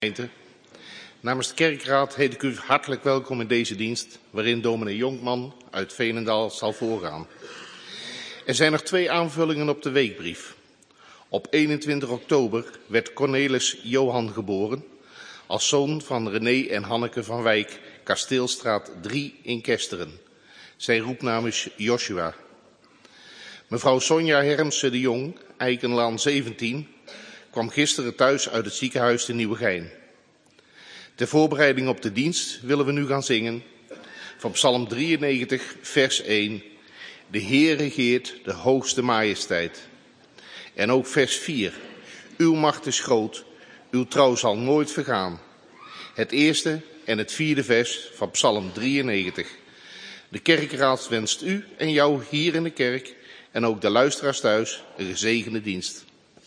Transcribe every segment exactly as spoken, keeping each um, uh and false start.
Namens de kerkraad heet ik u hartelijk welkom in deze dienst, waarin dominee Jonkman uit Veenendaal zal voorgaan. Er zijn nog twee aanvullingen op de weekbrief. Op eenentwintig oktober werd Cornelis Johan geboren, als zoon van René en Hanneke van Wijk, Kasteelstraat drie in Kesteren. Zijn roepnaam is Joshua. Mevrouw Sonja Hermsen de Jong, Eikenlaan zeventien, kwam gisteren thuis uit het ziekenhuis te Nieuwegein. Ter voorbereiding op de dienst willen we nu gaan zingen van Psalm drieënnegentig, vers één. De Heer regeert de hoogste majesteit. En ook vers vier. Uw macht is groot, uw trouw zal nooit vergaan. Het eerste en het vierde vers van Psalm drieënnegentig. De kerkraad wenst u en jou hier in de kerk en ook de luisteraars thuis een gezegende dienst.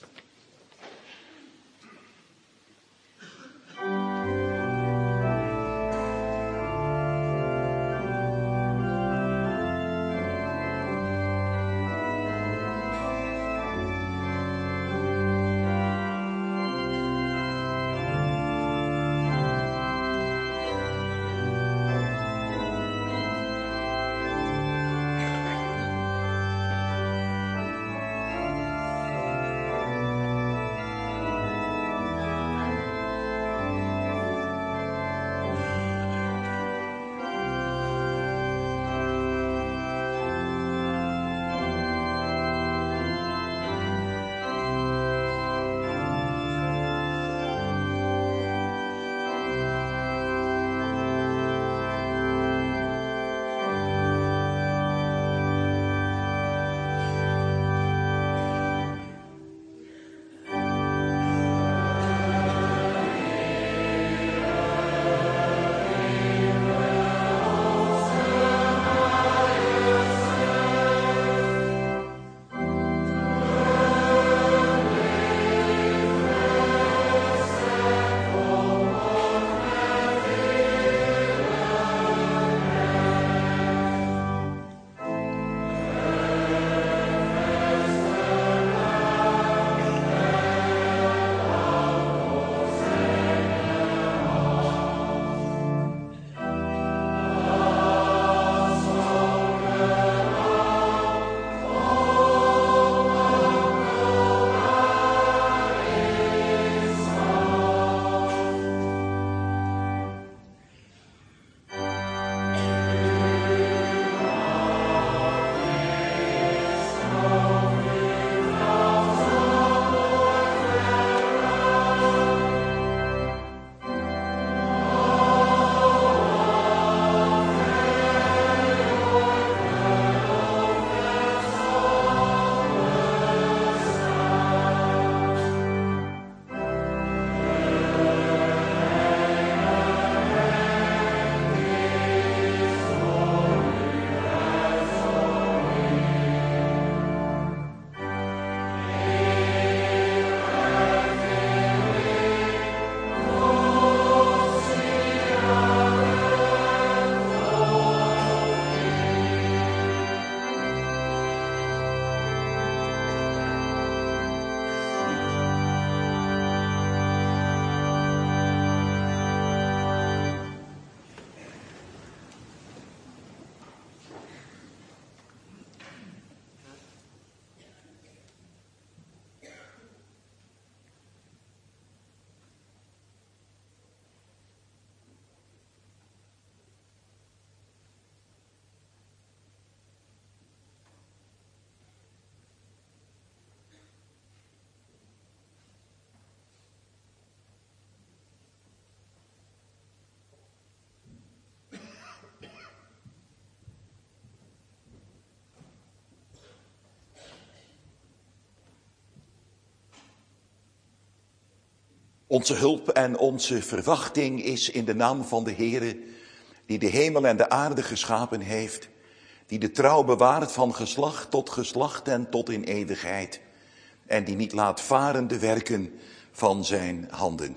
Onze hulp en onze verwachting is in de naam van de Heere, die de hemel en de aarde geschapen heeft, die de trouw bewaart van geslacht tot geslacht en tot in eeuwigheid, en die niet laat varen de werken van zijn handen.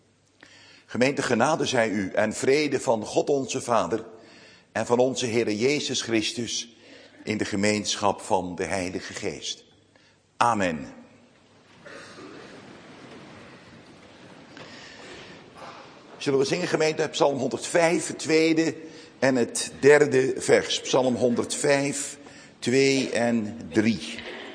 Gemeente, genade zij u en vrede van God onze Vader en van onze Heere Jezus Christus in de gemeenschap van de Heilige Geest. Amen. Zullen we zingen, gemeente, Psalm honderdvijf, het tweede en het derde vers. Psalm honderdvijf, twee en drie.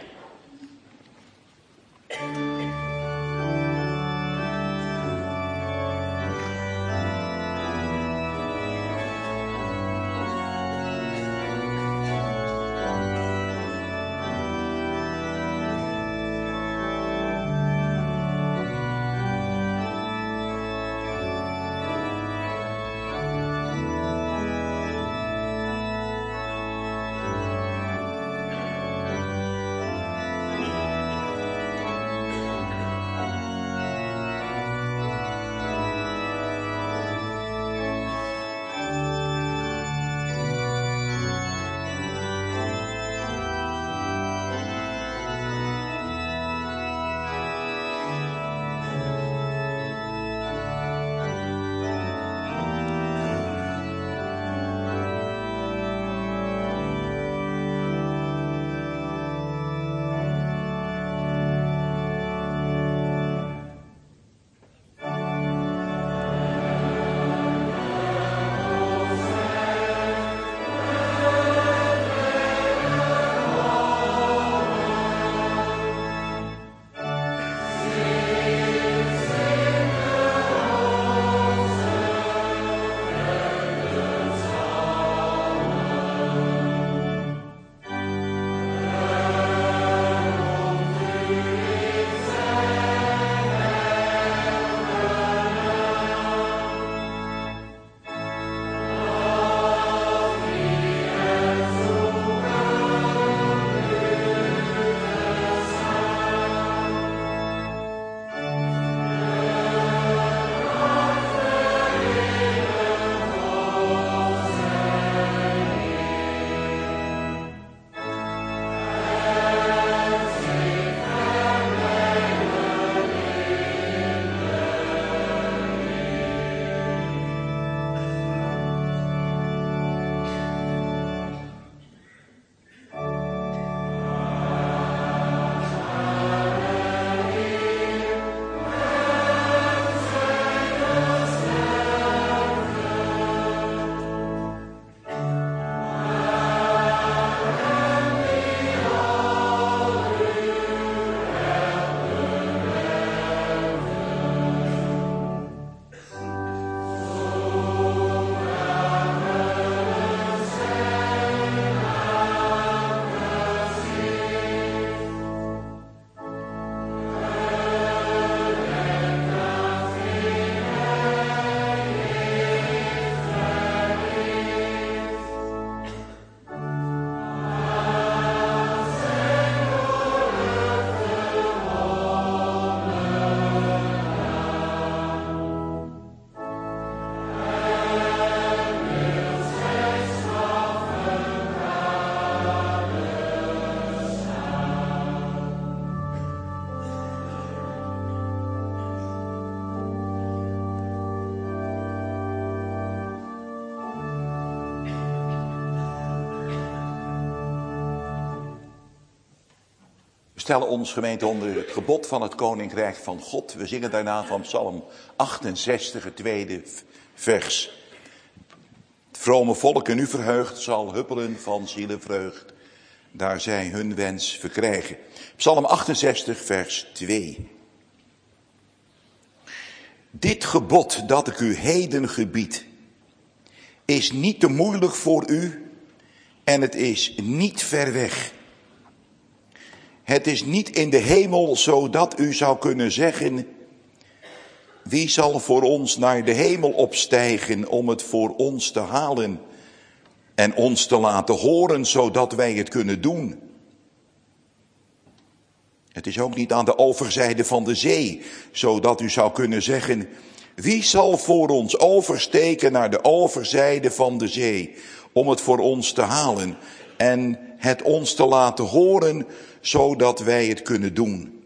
We stellen ons, gemeente, onder het gebod van het Koninkrijk van God. We zingen daarna van Psalm achtenzestig, het tweede vers. Het vrome volk en u verheugd zal huppelen van zielenvreugd, daar zij hun wens verkrijgen. Psalm achtenzestig, vers twee. Dit gebod dat ik u heden gebied, is niet te moeilijk voor u en het is niet ver weg. Het is niet in de hemel, zodat u zou kunnen zeggen, wie zal voor ons naar de hemel opstijgen om het voor ons te halen en ons te laten horen, zodat wij het kunnen doen. Het is ook niet aan de overzijde van de zee, zodat u zou kunnen zeggen, wie zal voor ons oversteken naar de overzijde van de zee, om het voor ons te halen en het ons te laten horen, zodat wij het kunnen doen.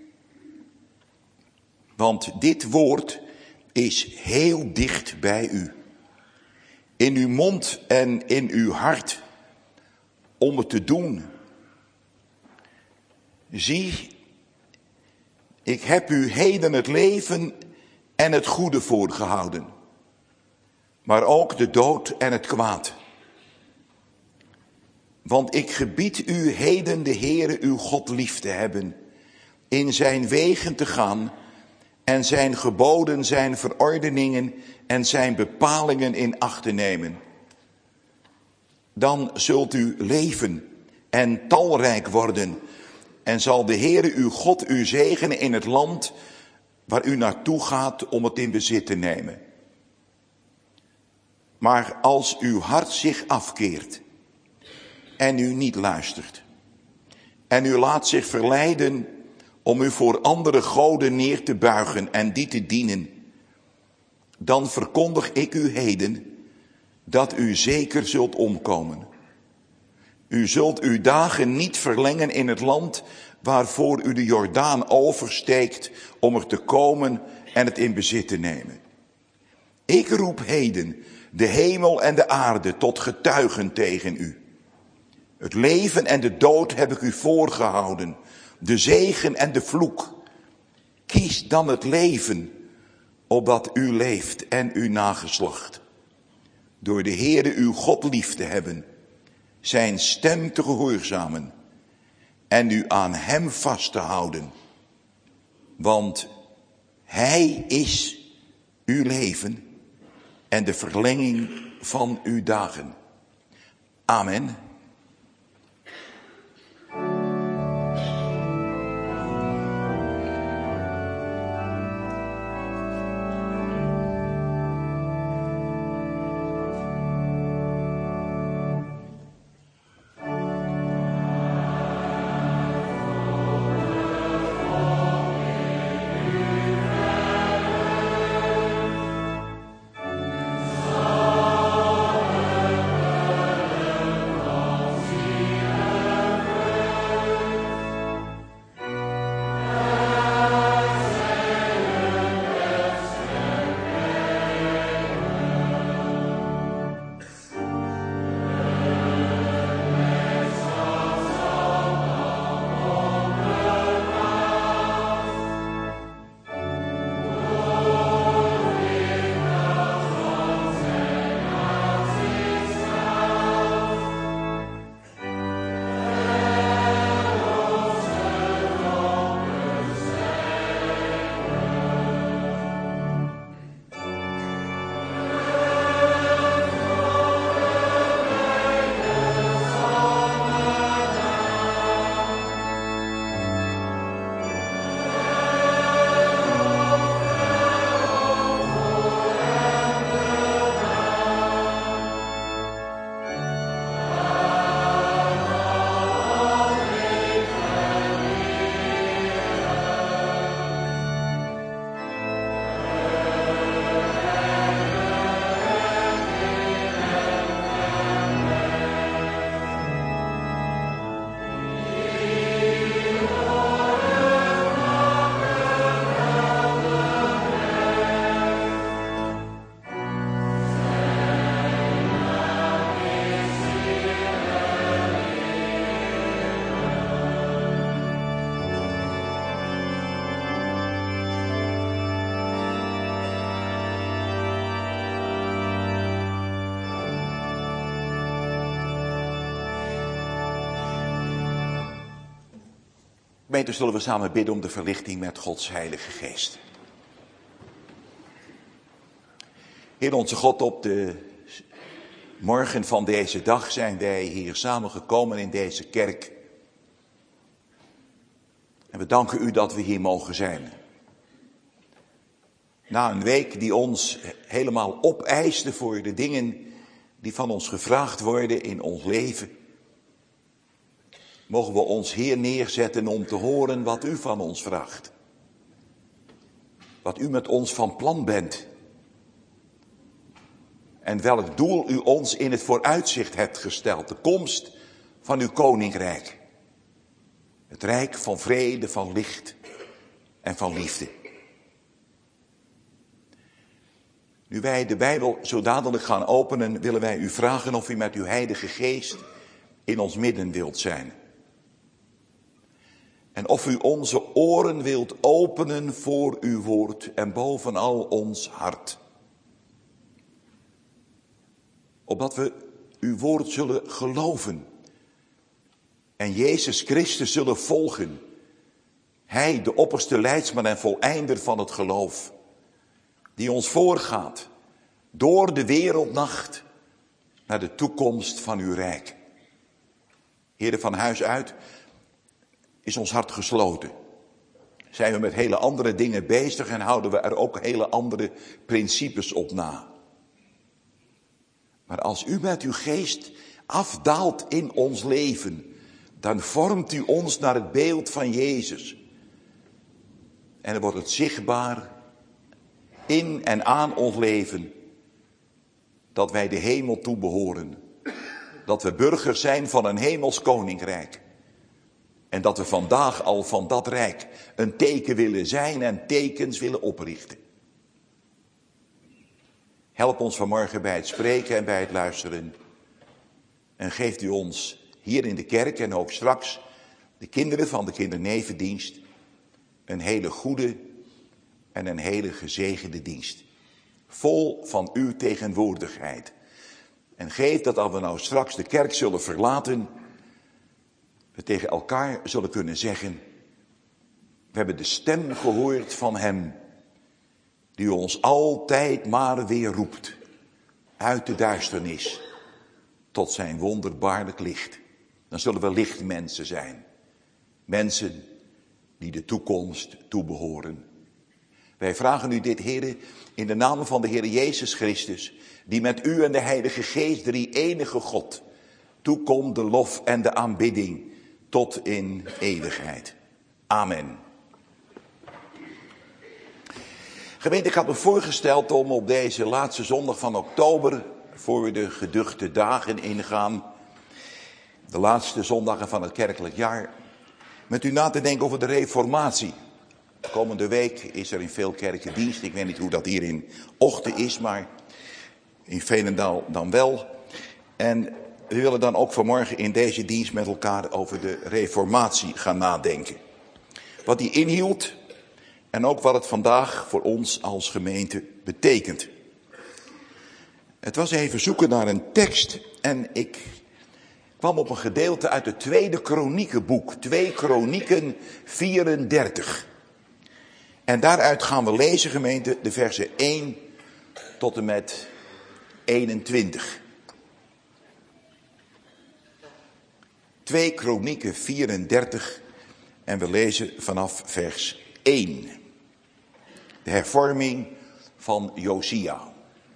Want dit woord is heel dicht bij u, in uw mond en in uw hart, om het te doen. Zie, ik heb u heden het leven en het goede voorgehouden, maar ook de dood en het kwaad. Want ik gebied u heden de Heere uw God lief te hebben, in zijn wegen te gaan en zijn geboden, zijn verordeningen en zijn bepalingen in acht te nemen. Dan zult u leven en talrijk worden en zal de Heere uw God u zegenen in het land waar u naartoe gaat om het in bezit te nemen. Maar als uw hart zich afkeert en u niet luistert en u laat zich verleiden om u voor andere goden neer te buigen en die te dienen, dan verkondig ik u heden dat u zeker zult omkomen. U zult uw dagen niet verlengen in het land waarvoor u de Jordaan oversteekt om er te komen en het in bezit te nemen. Ik roep heden de hemel en de aarde tot getuigen tegen u. Het leven en de dood heb ik u voorgehouden, de zegen en de vloek. Kies dan het leven, opdat u leeft en uw nageslacht. Door de Heere uw God lief te hebben, zijn stem te gehoorzamen en u aan hem vast te houden. Want hij is uw leven en de verlenging van uw dagen. Amen. Gemeente, zullen we samen bidden om de verlichting met Gods Heilige Geest. Heer onze God, op de morgen van deze dag zijn wij hier samengekomen in deze kerk. En we danken u dat we hier mogen zijn. Na een week die ons helemaal opeiste voor de dingen die van ons gevraagd worden in ons leven, mogen we ons hier neerzetten om te horen wat u van ons vraagt. Wat u met ons van plan bent. En welk doel u ons in het vooruitzicht hebt gesteld. De komst van uw koninkrijk. Het rijk van vrede, van licht en van liefde. Nu wij de Bijbel zo dadelijk gaan openen, willen wij u vragen of u met uw Heilige Geest in ons midden wilt zijn. En of u onze oren wilt openen voor uw woord en bovenal ons hart. Opdat we uw woord zullen geloven en Jezus Christus zullen volgen. Hij, de opperste leidsman en voleinder van het geloof, die ons voorgaat door de wereldnacht naar de toekomst van uw rijk. Heren, van huis uit is ons hart gesloten. Zijn we met hele andere dingen bezig en houden we er ook hele andere principes op na. Maar als u met uw geest afdaalt in ons leven, dan vormt u ons naar het beeld van Jezus. En dan wordt het zichtbaar in en aan ons leven dat wij de hemel toebehoren. Dat we burgers zijn van een hemels koninkrijk. En dat we vandaag al van dat rijk een teken willen zijn en tekens willen oprichten. Help ons vanmorgen bij het spreken en bij het luisteren. En geeft u ons hier in de kerk en ook straks de kinderen van de kindernevendienst een hele goede en een hele gezegende dienst. Vol van uw tegenwoordigheid. En geef dat als we nou straks de kerk zullen verlaten, we tegen elkaar zullen kunnen zeggen, we hebben de stem gehoord van hem, die ons altijd maar weer roept, uit de duisternis, tot zijn wonderbaarlijk licht. Dan zullen we lichtmensen zijn. Mensen die de toekomst toebehoren. Wij vragen u dit, Heere, in de naam van de Heer Jezus Christus, die met u en de Heilige Geest, drie enige God, toekomt de lof en de aanbidding tot in eeuwigheid. Amen. Gemeente, ik had me voorgesteld om op deze laatste zondag van oktober, voor we de geduchte dagen ingaan, de laatste zondagen van het kerkelijk jaar, met u na te denken over de reformatie. Komende week is er in veel kerken dienst. Ik weet niet hoe dat hier in Ochten is, maar in Veenendaal dan wel. En we willen dan ook vanmorgen in deze dienst met elkaar over de reformatie gaan nadenken. Wat die inhield en ook wat het vandaag voor ons als gemeente betekent. Het was even zoeken naar een tekst en ik kwam op een gedeelte uit het tweede Kroniekenboek, twee Kronieken vierendertig. En daaruit gaan we lezen, gemeente, de versen één tot en met eenentwintig. twee Kronieken vierendertig en we lezen vanaf vers één. De hervorming van Josia.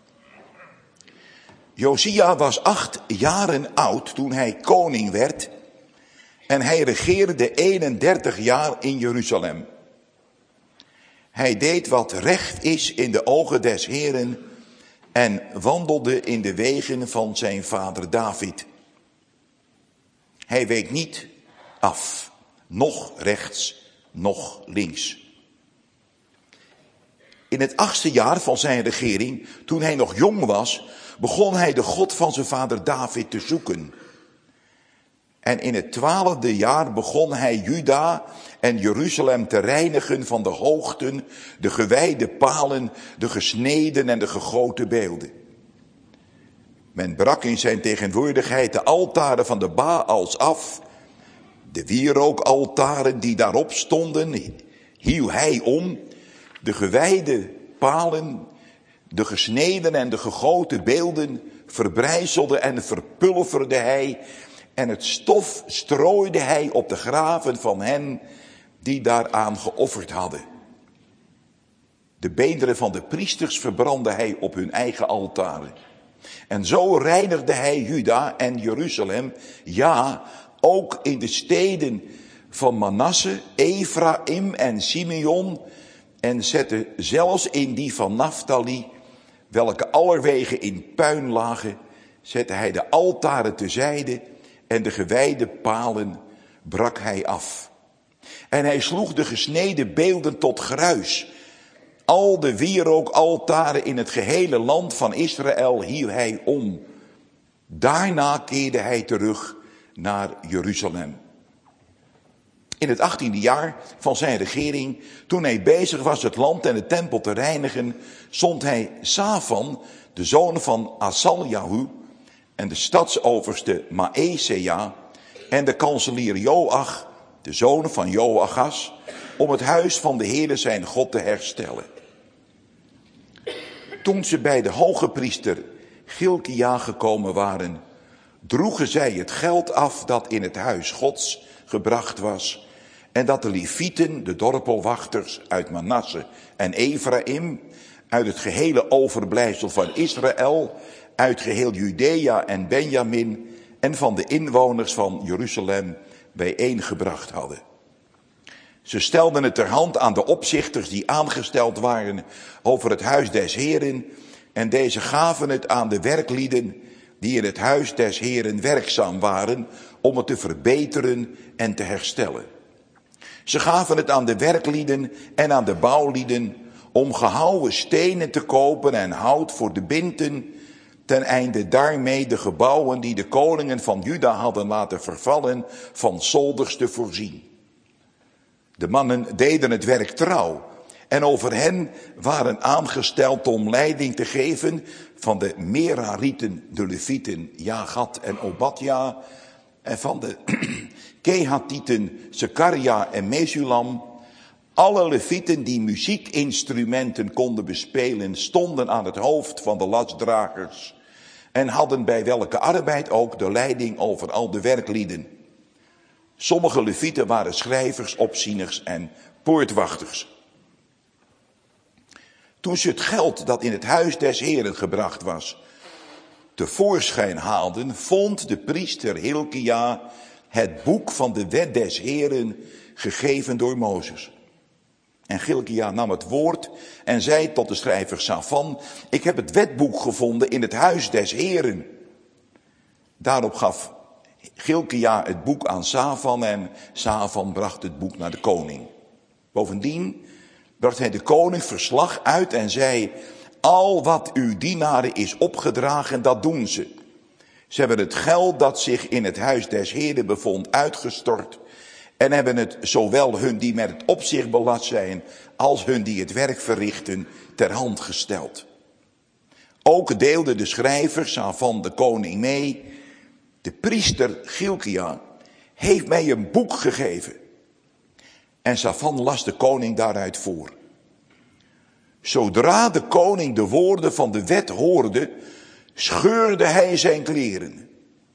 Josia was acht jaren oud toen hij koning werd en hij regeerde eenendertig jaar in Jeruzalem. Hij deed wat recht is in de ogen des Heeren en wandelde in de wegen van zijn vader David. Hij week niet af, noch rechts, noch links. In het achtste jaar van zijn regering, toen hij nog jong was, begon hij de God van zijn vader David te zoeken. En in het twaalfde jaar begon hij Juda en Jeruzalem te reinigen van de hoogten, de gewijde palen, de gesneden en de gegoten beelden. Men brak in zijn tegenwoordigheid de altaren van de Baals af. De wierookaltaren die daarop stonden, hieuw hij om. De gewijde palen, de gesneden en de gegoten beelden verbrijzelde en verpulverde hij. En het stof strooide hij op de graven van hen die daaraan geofferd hadden. De beenderen van de priesters verbrandde hij op hun eigen altaren. En zo reinigde hij Juda en Jeruzalem, ja, ook in de steden van Manasse, Efraïm en Simeon, en zette zelfs in die van Naphtali, welke allerwege in puin lagen, zette hij de altaren terzijde en de gewijde palen brak hij af. En hij sloeg de gesneden beelden tot gruis. Al de wierookaltaren in het gehele land van Israël hieuw hij om. Daarna keerde hij terug naar Jeruzalem. In het achttiende jaar van zijn regering, toen hij bezig was het land en de tempel te reinigen, zond hij Safan, de zoon van Asaljahu, en de stadsoverste Maesea en de kanselier Joach, de zoon van Joachas, om het huis van de Heere zijn God te herstellen. Toen ze bij de hoge priester Gilkia gekomen waren, droegen zij het geld af dat in het huis Gods gebracht was, en dat de Levieten, de dorpelwachters uit Manasse en Ephraim, uit het gehele overblijfsel van Israël, uit geheel Judea en Benjamin en van de inwoners van Jeruzalem bijeengebracht hadden. Ze stelden het ter hand aan de opzichters die aangesteld waren over het huis des Heeren, en deze gaven het aan de werklieden die in het huis des Heeren werkzaam waren om het te verbeteren en te herstellen. Ze gaven het aan de werklieden en aan de bouwlieden om gehouwen stenen te kopen en hout voor de binten, ten einde daarmee de gebouwen die de koningen van Juda hadden laten vervallen van zolders te voorzien. De mannen deden het werk trouw en over hen waren aangesteld om leiding te geven van de Merarieten, de Levieten, Jagat en Obadja, en van de Kehatieten, Zekaria en Mesulam. Alle Levieten die muziekinstrumenten konden bespelen, stonden aan het hoofd van de lastdragers en hadden bij welke arbeid ook de leiding over al de werklieden. Sommige Levieten waren schrijvers, opzieners en poortwachters. Toen ze het geld dat in het huis des Heeren gebracht was tevoorschijn haalden, vond de priester Hilkia het boek van de wet des Heeren gegeven door Mozes. En Hilkia nam het woord en zei tot de schrijver Safan: ik heb het wetboek gevonden in het huis des Heeren. Daarop gaf Hilkia het boek aan Safan en Safan bracht het boek naar de koning. Bovendien bracht hij de koning verslag uit en zei: al wat uw dienaren is opgedragen, dat doen ze. Ze hebben het geld dat zich in het huis des Heeren bevond uitgestort en hebben het zowel hun die met het opzicht belast zijn als hun die het werk verrichten ter hand gesteld. Ook deelden de schrijvers Safan de koning mee: de priester Hilkia heeft mij een boek gegeven. En Safan las de koning daaruit voor. Zodra de koning de woorden van de wet hoorde, scheurde hij zijn kleren.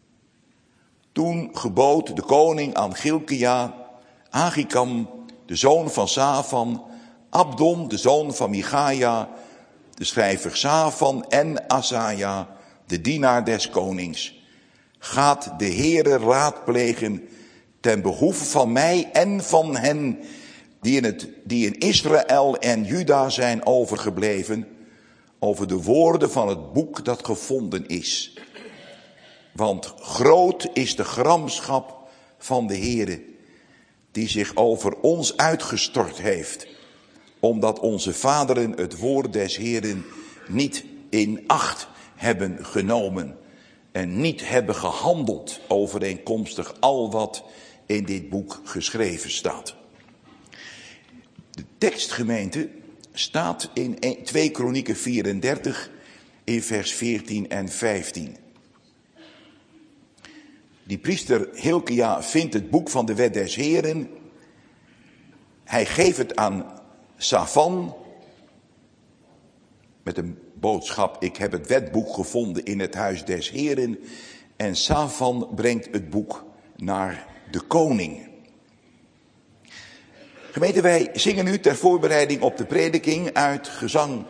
Toen gebood de koning aan Hilkia, Agikam, de zoon van Safan, Abdon, de zoon van Michaja, de schrijver Safan en Asaja, de dienaar des konings: gaat de Heere raadplegen ten behoeve van mij en van hen die in, het, die in Israël en Juda zijn overgebleven, over de woorden van het boek dat gevonden is. Want groot is de gramschap van de Heere, die zich over ons uitgestort heeft, omdat onze vaderen het woord des Heeren niet in acht hebben genomen en niet hebben gehandeld overeenkomstig al wat in dit boek geschreven staat. De tekstgemeente staat in twee Kronieken vierendertig in vers veertien en vijftien. Die priester Hilkia vindt het boek van de wet des Heeren. Hij geeft het aan Safan met een boodschap: ik heb het wetboek gevonden in het huis des Heeren. En Safan brengt het boek naar de koning. Gemeente, wij zingen nu ter voorbereiding op de prediking uit gezang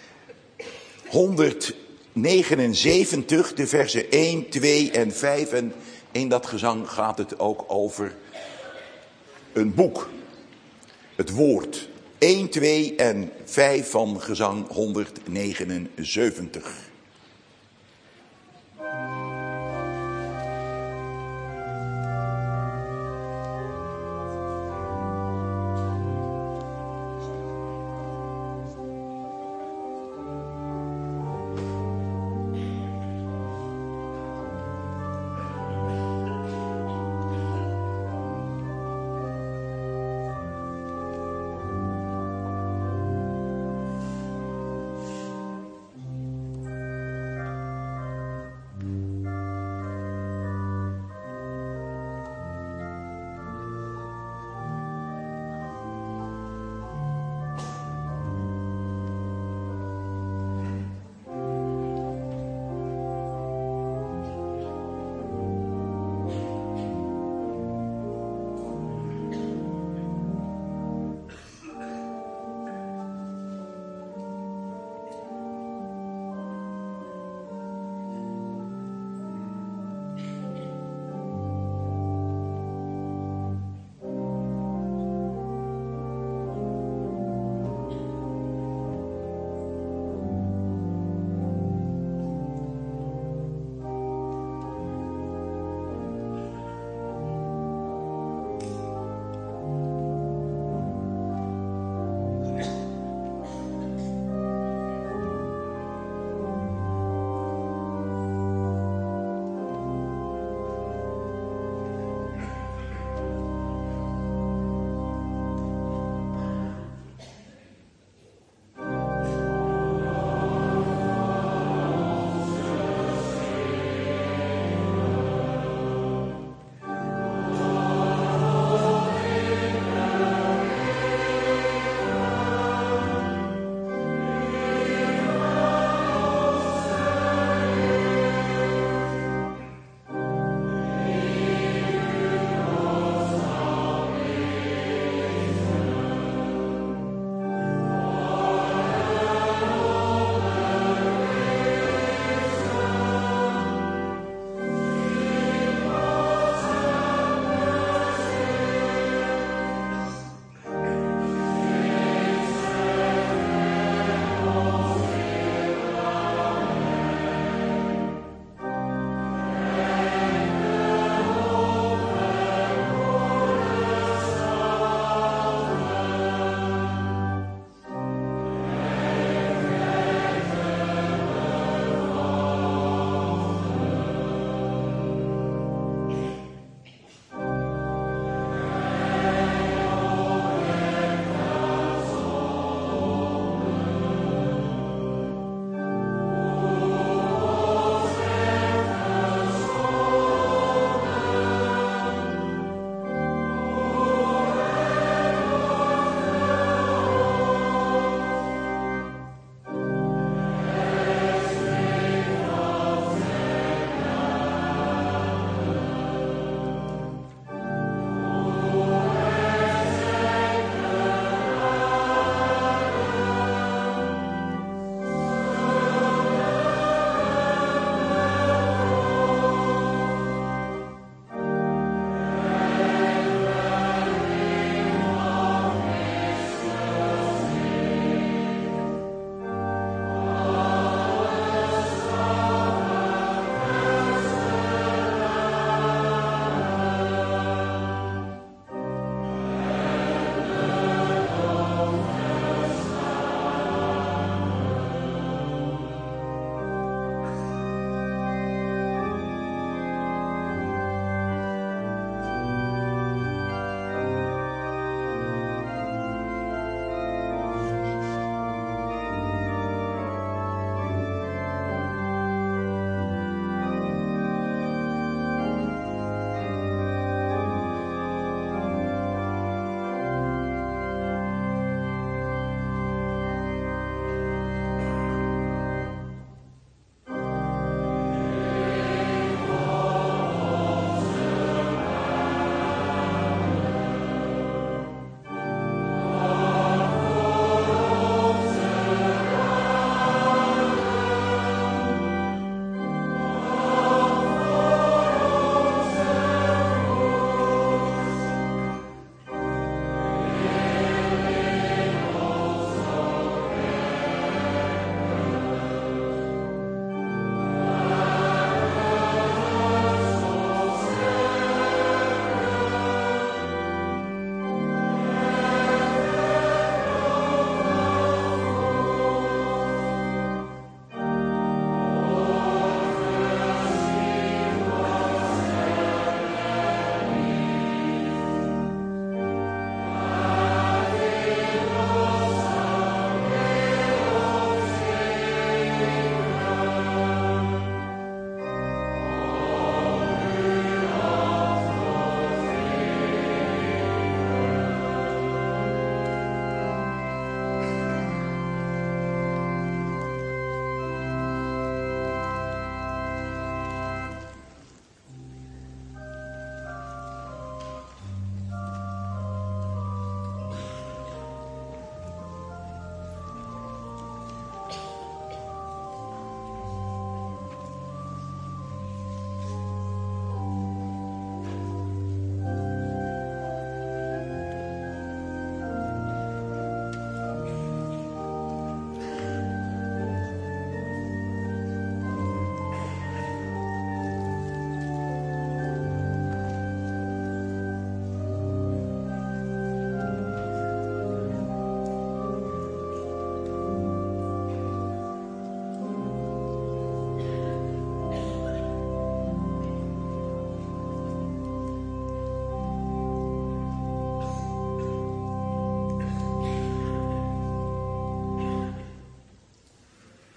honderdnegenenzeventig, de versen één, twee en vijf. En in dat gezang gaat het ook over een boek, het woord. één, twee en vijf van gezang honderdnegenenzeventig.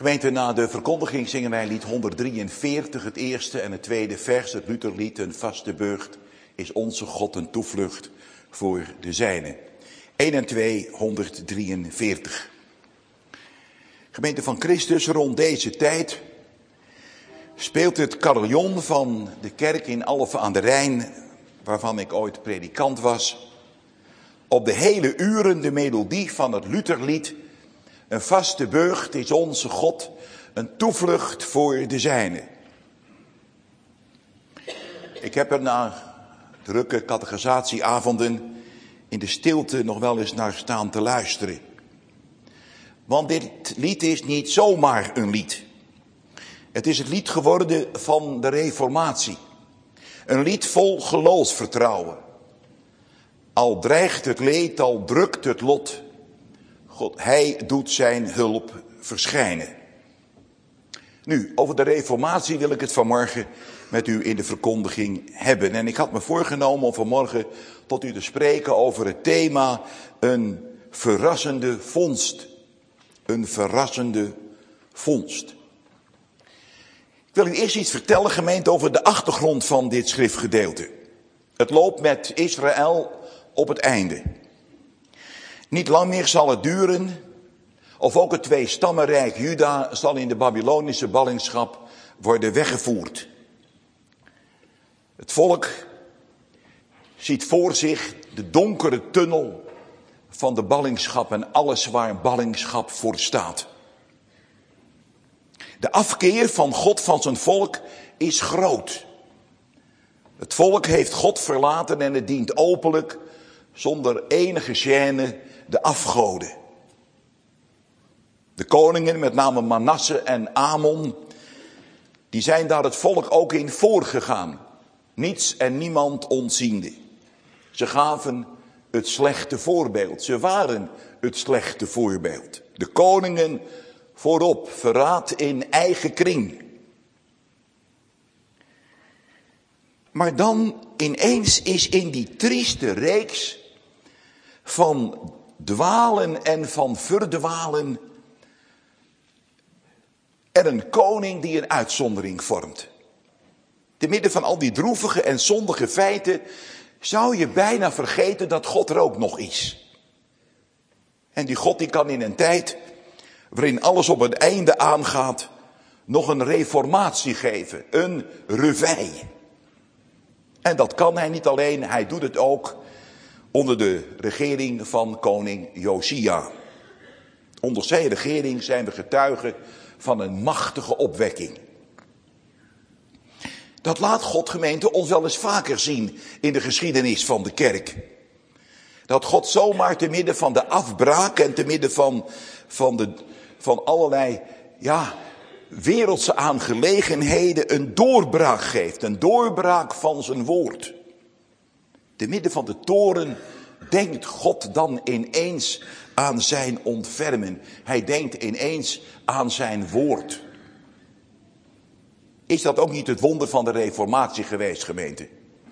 Gemeente, na de verkondiging zingen wij lied honderddrieënveertig, het eerste en het tweede vers, het Lutherlied, een vaste burcht is onze God een toevlucht voor de zijne. één en twee, honderddrieënveertig. Gemeente van Christus, rond deze tijd speelt het carillon van de kerk in Alphen aan de Rijn, waarvan ik ooit predikant was, op de hele uren de melodie van het Lutherlied. Een vaste burcht is onze God, een toevlucht voor de zijne. Ik heb er na drukke catechisatieavonden in de stilte nog wel eens naar staan te luisteren. Want dit lied is niet zomaar een lied. Het is het lied geworden van de Reformatie. Een lied vol geloofsvertrouwen. Al dreigt het leed, al drukt het lot, God, hij doet zijn hulp verschijnen. Nu, over de Reformatie wil ik het vanmorgen met u in de verkondiging hebben. En ik had me voorgenomen om vanmorgen tot u te spreken over het thema een verrassende vondst. Een verrassende vondst. Ik wil u eerst iets vertellen, gemeente, over de achtergrond van dit schriftgedeelte. Het loopt met Israël op het einde. Niet lang meer zal het duren, of ook het twee-stammenrijk Juda zal in de Babylonische ballingschap worden weggevoerd. Het volk ziet voor zich de donkere tunnel van de ballingschap en alles waar ballingschap voor staat. De afkeer van God van zijn volk is groot. Het volk heeft God verlaten en het dient openlijk, zonder enige gêne, de afgoden. De koningen, met name Manasse en Amon, die zijn daar het volk ook in voorgegaan. Niets en niemand ontziende. Ze gaven het slechte voorbeeld. Ze waren het slechte voorbeeld. De koningen voorop, verraad in eigen kring. Maar dan ineens is in die trieste reeks van dwalen en van verdwalen er een koning die een uitzondering vormt. Te midden van al die droevige en zondige feiten zou je bijna vergeten dat God er ook nog is. En die God die kan in een tijd waarin alles op het einde aangaat nog een reformatie geven, een reveil. En dat kan hij niet alleen, hij doet het ook onder de regering van koning Josia. Onder zijn regering zijn we getuigen van een machtige opwekking. Dat laat God, gemeente, ons wel eens vaker zien in de geschiedenis van de kerk. Dat God zomaar te midden van de afbraak en te midden van, van, de, van allerlei ja, wereldse aangelegenheden een doorbraak geeft. Een doorbraak van zijn woord. Te midden van de toren denkt God dan ineens aan zijn ontfermen. Hij denkt ineens aan zijn woord. Is dat ook niet het wonder van de Reformatie geweest, gemeente?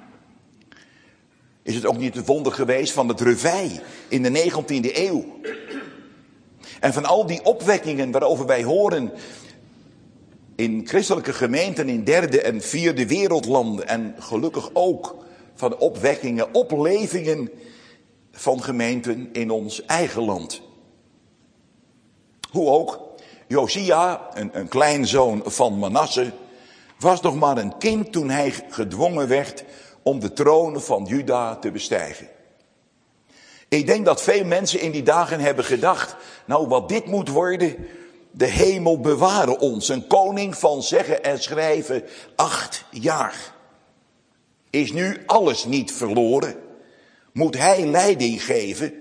Is het ook niet het wonder geweest van het reveil in de negentiende eeuw? En van al die opwekkingen waarover wij horen in christelijke gemeenten in derde en vierde wereldlanden. En gelukkig ook van opwekkingen, oplevingen van gemeenten in ons eigen land. Hoe ook, Josia, een, een kleinzoon van Manasse, was nog maar een kind toen hij gedwongen werd om de troon van Juda te bestijgen. Ik denk dat veel mensen in die dagen hebben gedacht, nou wat dit moet worden, de hemel beware ons. Een koning van zeggen en schrijven acht jaar. Is nu alles niet verloren? Moet hij leiding geven?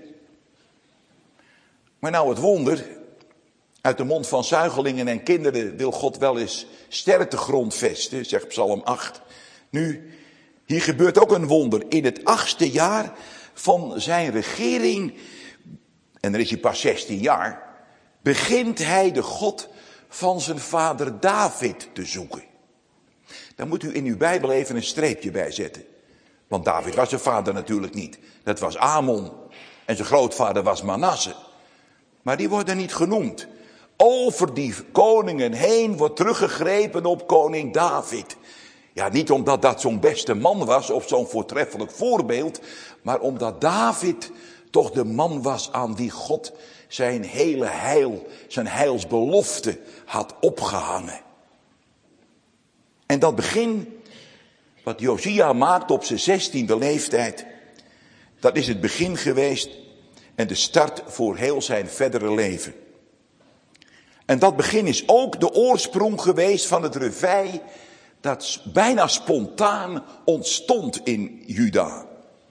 Maar nou het wonder, uit de mond van zuigelingen en kinderen wil God wel eens sterkte grondvesten, zegt Psalm acht. Nu, hier gebeurt ook een wonder. In het achtste jaar van zijn regering, en dan is hij pas zestien jaar, begint hij de God van zijn vader David te zoeken. Daar moet u in uw Bijbel even een streepje bij zetten. Want David was zijn vader natuurlijk niet. Dat was Amon. En zijn grootvader was Manasse. Maar die worden niet genoemd. over die koningen heen wordt teruggegrepen op koning David. Ja, niet omdat dat zo'n beste man was of zo'n voortreffelijk voorbeeld, maar omdat David toch de man was aan wie God zijn hele heil, zijn heilsbelofte had opgehangen. En dat begin wat Josia maakt op zijn zestiende leeftijd, dat is het begin geweest en de start voor heel zijn verdere leven. En dat begin is ook de oorsprong geweest van het revij dat bijna spontaan ontstond in Juda.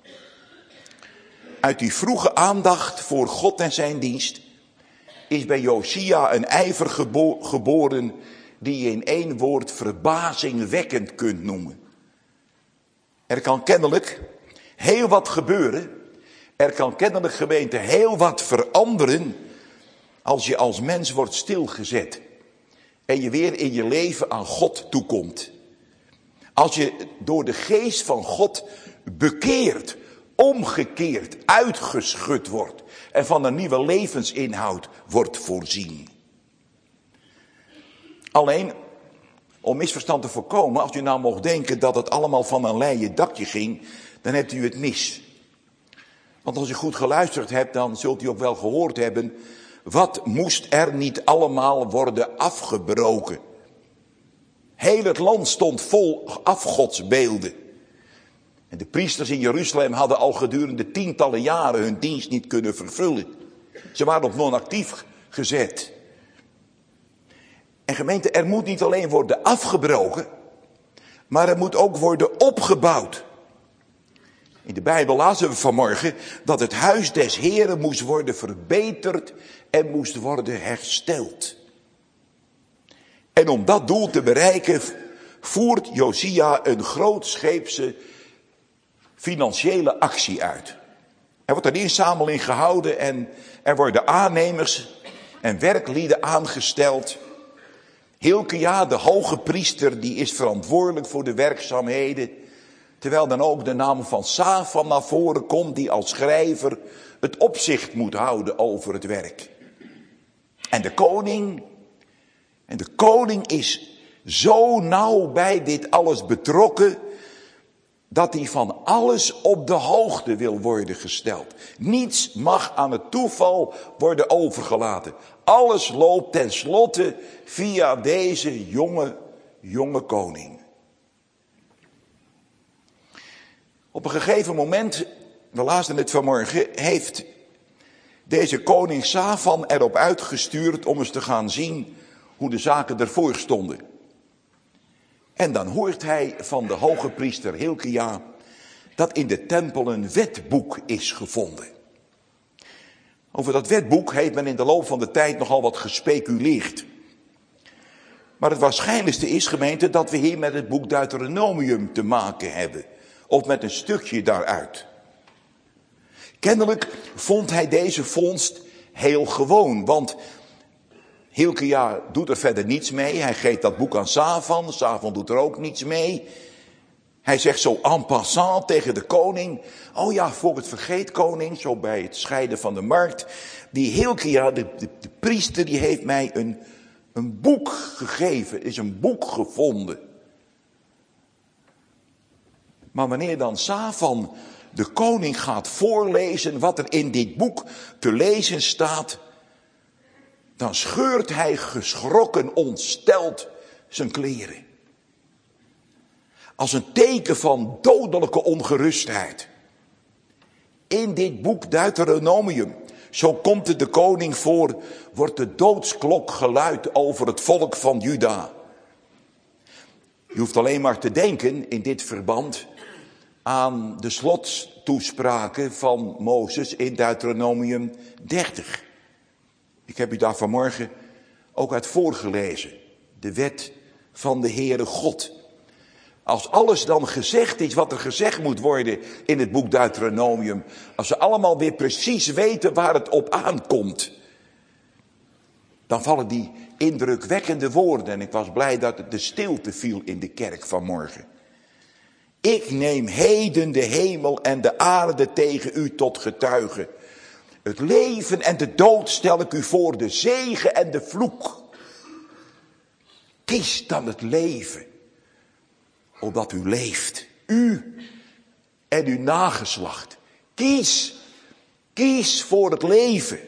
Uit die vroege aandacht voor God en zijn dienst is bij Josia een ijver gebo- geboren die je in één woord verbazingwekkend kunt noemen. Er kan kennelijk heel wat gebeuren. Er kan kennelijk, gemeente, heel wat veranderen als je als mens wordt stilgezet en je weer in je leven aan God toekomt. Als je door de geest van God bekeerd, omgekeerd, uitgeschud wordt en van een nieuwe levensinhoud wordt voorzien. Alleen, om misverstand te voorkomen, als u nou mocht denken dat het allemaal van een leien dakje ging, dan hebt u het mis. Want als u goed geluisterd hebt, dan zult u ook wel gehoord hebben, wat moest er niet allemaal worden afgebroken? Heel het land stond vol afgodsbeelden. En de priesters in Jeruzalem hadden al gedurende tientallen jaren hun dienst niet kunnen vervullen. Ze waren op non-actief gezet. En gemeente, er moet niet alleen worden afgebroken, maar er moet ook worden opgebouwd. In de Bijbel lazen we vanmorgen dat het huis des Heren moest worden verbeterd en moest worden hersteld. En om dat doel te bereiken voert Josia een grootscheepse financiële actie uit. Er wordt een inzameling gehouden en er worden aannemers en werklieden aangesteld. Hilkia, de hoge priester, die is verantwoordelijk voor de werkzaamheden. Terwijl dan ook de naam van Safan naar voren komt, die als schrijver het opzicht moet houden over het werk. En de koning, en de koning is zo nauw bij dit alles betrokken, dat hij van alles op de hoogte wil worden gesteld. Niets mag aan het toeval worden overgelaten. Alles loopt tenslotte via deze jonge, jonge koning. Op een gegeven moment, we lazen het vanmorgen, heeft deze koning Safan erop uitgestuurd om eens te gaan zien hoe de zaken ervoor stonden. En dan hoort hij van de hoge priester Hilkia dat in de tempel een wetboek is gevonden. Over dat wetboek heeft men in de loop van de tijd nogal wat gespeculeerd. Maar het waarschijnlijkste is, gemeente, dat we hier met het boek Deuteronomium te maken hebben. Of met een stukje daaruit. Kennelijk vond hij deze vondst heel gewoon, want Hilkia doet er verder niets mee. Hij geeft dat boek aan Safan, Safan doet er ook niets mee. Hij zegt zo en passant tegen de koning, oh ja, voor het vergeet koning, zo bij het scheiden van de markt. Die Hilkia, de, de, de priester, die heeft mij een, een boek gegeven, is een boek gevonden. Maar wanneer dan Safan de koning gaat voorlezen wat er in dit boek te lezen staat, dan scheurt hij geschrokken, ontsteld zijn kleren. Als een teken van dodelijke ongerustheid. In dit boek Deuteronomium, zo komt het de koning voor, wordt de doodsklok geluid over het volk van Juda. Je hoeft alleen maar te denken in dit verband aan de slottoespraken van Mozes in Deuteronomium dertig. Ik heb u daar vanmorgen ook uit voorgelezen. De wet van de Heere God. Als alles dan gezegd is wat er gezegd moet worden in het boek Deuteronomium. Als ze allemaal weer precies weten waar het op aankomt. Dan vallen die indrukwekkende woorden. En ik was blij dat het de stilte viel in de kerk vanmorgen. Ik neem heden de hemel en de aarde tegen u tot getuige. Het leven en de dood stel ik u voor, de zegen en de vloek. Kies dan het leven, opdat u leeft. U en uw nageslacht. Kies, kies voor het leven.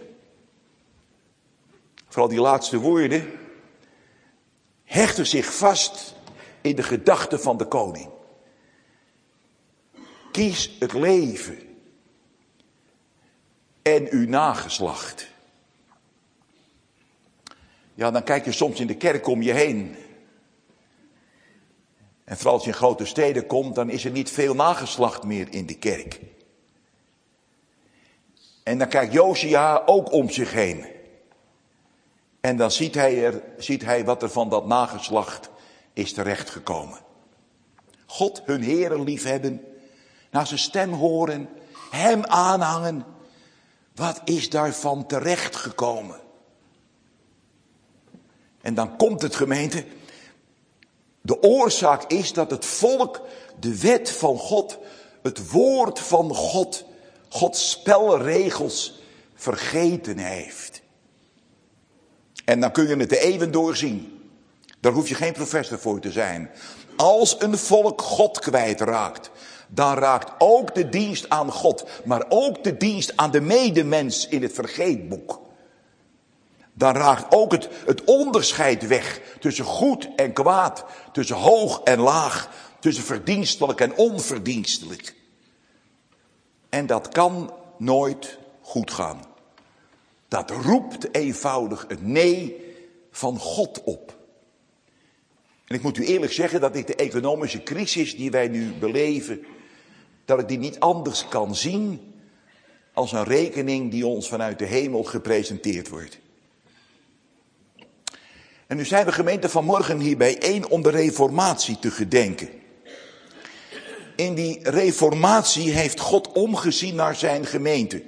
Vooral die laatste woorden hechten zich vast in de gedachten van de koning. Kies het leven en uw nageslacht. Ja, dan kijk je soms in de kerk om je heen. En vooral als je in grote steden komt, dan is er niet veel nageslacht meer in de kerk. En dan kijkt Josia ook om zich heen. En dan ziet hij, er, ziet hij wat er van dat nageslacht is terechtgekomen. God hun Heere liefhebben, naar zijn stem horen, hem aanhangen. Wat is daarvan terechtgekomen? En dan komt het, gemeente. De oorzaak is dat het volk de wet van God, het woord van God, Gods spelregels vergeten heeft. En dan kun je het de eeuwen doorzien. Daar hoef je geen professor voor te zijn. Als een volk God kwijtraakt, dan raakt ook de dienst aan God, maar ook de dienst aan de medemens in het vergeetboek. Dan raakt ook het, het onderscheid weg tussen goed en kwaad, tussen hoog en laag, tussen verdienstelijk en onverdienstelijk. En dat kan nooit goed gaan. Dat roept eenvoudig het nee van God op. En ik moet u eerlijk zeggen dat ik de economische crisis die wij nu beleven, dat ik die niet anders kan zien als een rekening die ons vanuit de hemel gepresenteerd wordt. En nu zijn we gemeente vanmorgen hier bijeen om de reformatie te gedenken. In die reformatie heeft God omgezien naar zijn gemeente.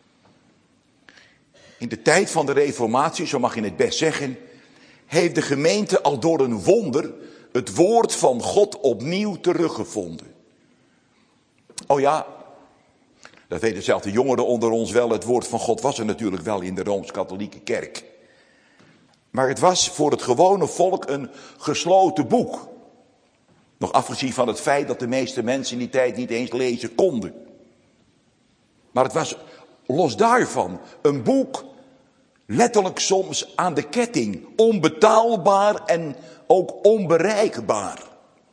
In de tijd van de reformatie, zo mag je het best zeggen, heeft de gemeente al door een wonder het woord van God opnieuw teruggevonden. Oh ja, dat weten zelfs de jongeren onder ons wel, het woord van God was er natuurlijk wel in de Rooms-Katholieke Kerk. Maar het was voor het gewone volk een gesloten boek. Nog afgezien van het feit dat de meeste mensen in die tijd niet eens lezen konden. Maar het was los daarvan een boek, letterlijk soms aan de ketting. Onbetaalbaar en ook onbereikbaar.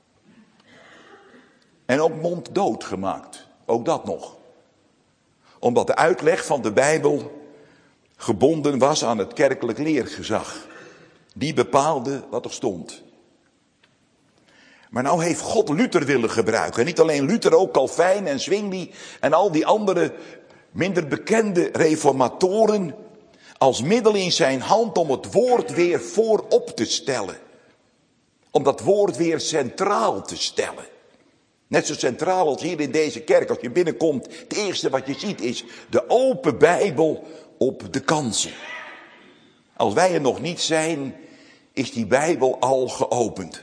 En ook monddood gemaakt. Ook dat nog. Omdat de uitleg van de Bijbel gebonden was aan het kerkelijk leergezag. Die bepaalde wat er stond. Maar nou heeft God Luther willen gebruiken. En niet alleen Luther, ook Calvijn en Zwingli en al die andere minder bekende reformatoren. Als middel in zijn hand om het woord weer voorop te stellen. Om dat woord weer centraal te stellen. Net zo centraal als hier in deze kerk. Als je binnenkomt, het eerste wat je ziet is de open Bijbel op de kansen. Als wij er nog niet zijn, is die Bijbel al geopend.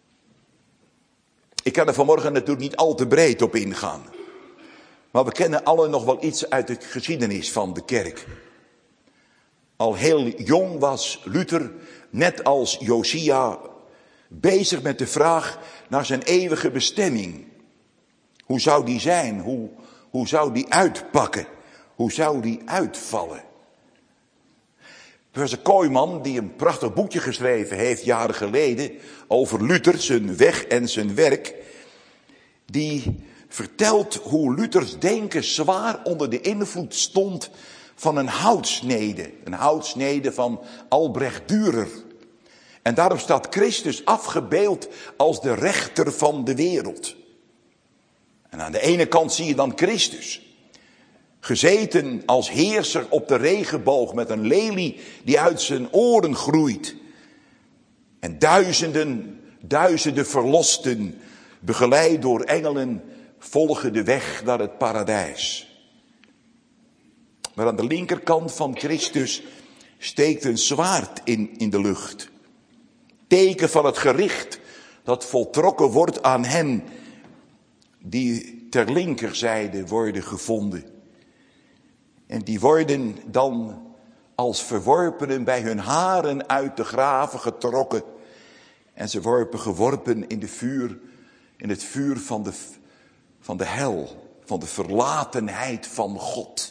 Ik kan er vanmorgen natuurlijk niet al te breed op ingaan. Maar we kennen allen nog wel iets uit de geschiedenis van de kerk. Al heel jong was Luther, net als Josia, bezig met de vraag naar zijn eeuwige bestemming. Hoe zou die zijn? Hoe, hoe zou die uitpakken? Hoe zou die uitvallen? Professor Kooijman, die een prachtig boekje geschreven heeft jaren geleden over Luther, zijn weg en zijn werk, die vertelt hoe Luthers denken zwaar onder de invloed stond van een houtsnede. Een houtsnede van Albrecht Dürer. En daarop staat Christus afgebeeld als de rechter van de wereld. En aan de ene kant zie je dan Christus. Gezeten als heerser op de regenboog met een lelie die uit zijn oren groeit. En duizenden, duizenden verlosten, begeleid door engelen, volgen de weg naar het paradijs. Maar aan de linkerkant van Christus steekt een zwaard in, in de lucht. Teken van het gericht dat voltrokken wordt aan hen die ter linkerzijde worden gevonden. En die worden dan als verworpenen bij hun haren uit de graven getrokken. En ze worden geworpen in, de vuur, in het vuur van de, van de hel, van de verlatenheid van God.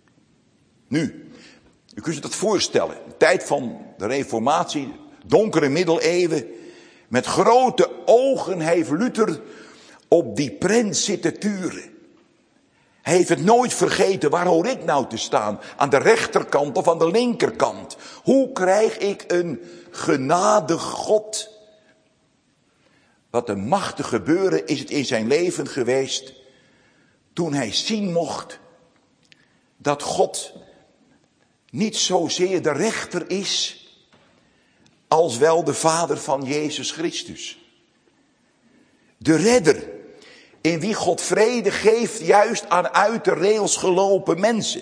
Nu, u kunt zich dat voorstellen. De tijd van de Reformatie, donkere middeleeuwen. Met grote ogen heeft Luther op die prent zitten turen. Hij heeft het nooit vergeten, waar hoor ik nou te staan? Aan de rechterkant of aan de linkerkant? Hoe krijg ik een genadig God? Wat een machtig gebeuren is het in zijn leven geweest, toen hij zien mocht dat God niet zozeer de rechter is, als wel de Vader van Jezus Christus. De redder, in wie God vrede geeft, juist aan uit de rails gelopen mensen.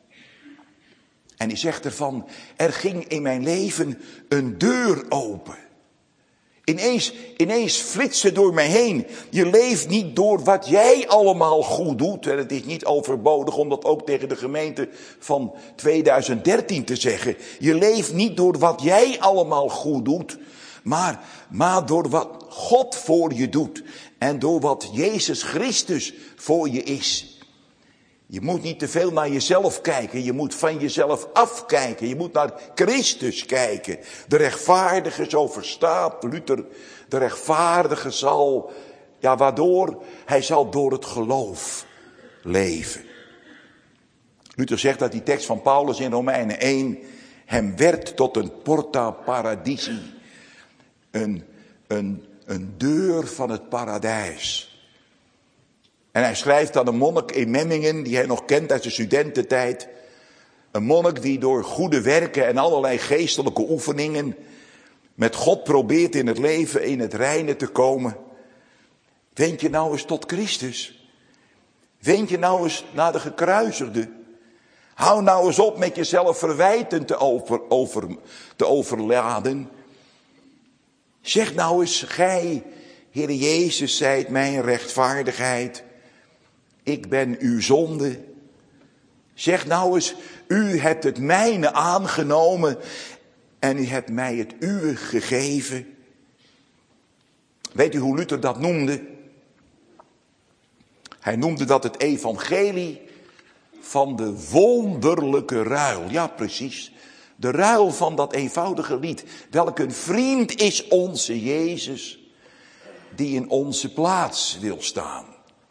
En hij zegt ervan, er ging in mijn leven een deur open. Ineens, ineens flitsen door mij heen. Je leeft niet door wat jij allemaal goed doet. En het is niet overbodig om dat ook tegen de gemeente van tweeduizend dertien te zeggen. Je leeft niet door wat jij allemaal goed doet. Maar, maar door wat God voor je doet. En door wat Jezus Christus voor je is. Je moet niet te veel naar jezelf kijken. Je moet van jezelf afkijken. Je moet naar Christus kijken. De rechtvaardige, zo verstaat Luther. De rechtvaardige zal, ja waardoor? Hij zal door het geloof leven. Luther zegt dat die tekst van Paulus in Romeinen één hem werd tot een porta paradisi. Een, een, een deur van het paradijs. En hij schrijft aan een monnik in Memmingen, die hij nog kent uit zijn studententijd. Een monnik die door goede werken en allerlei geestelijke oefeningen met God probeert in het leven in het reine te komen. Wend je nou eens tot Christus. Wend je nou eens naar de gekruisigde. Hou nou eens op met jezelf verwijten te, over, over, te overladen. Zeg nou eens, gij, Heere Jezus, zijt mijn rechtvaardigheid. Ik ben uw zonde. Zeg nou eens, u hebt het mijne aangenomen en u hebt mij het uwe gegeven. Weet u hoe Luther dat noemde? Hij noemde dat het evangelie van de wonderlijke ruil. Ja, precies. De ruil van dat eenvoudige lied. Welk een vriend is onze Jezus, die in onze plaats wil staan.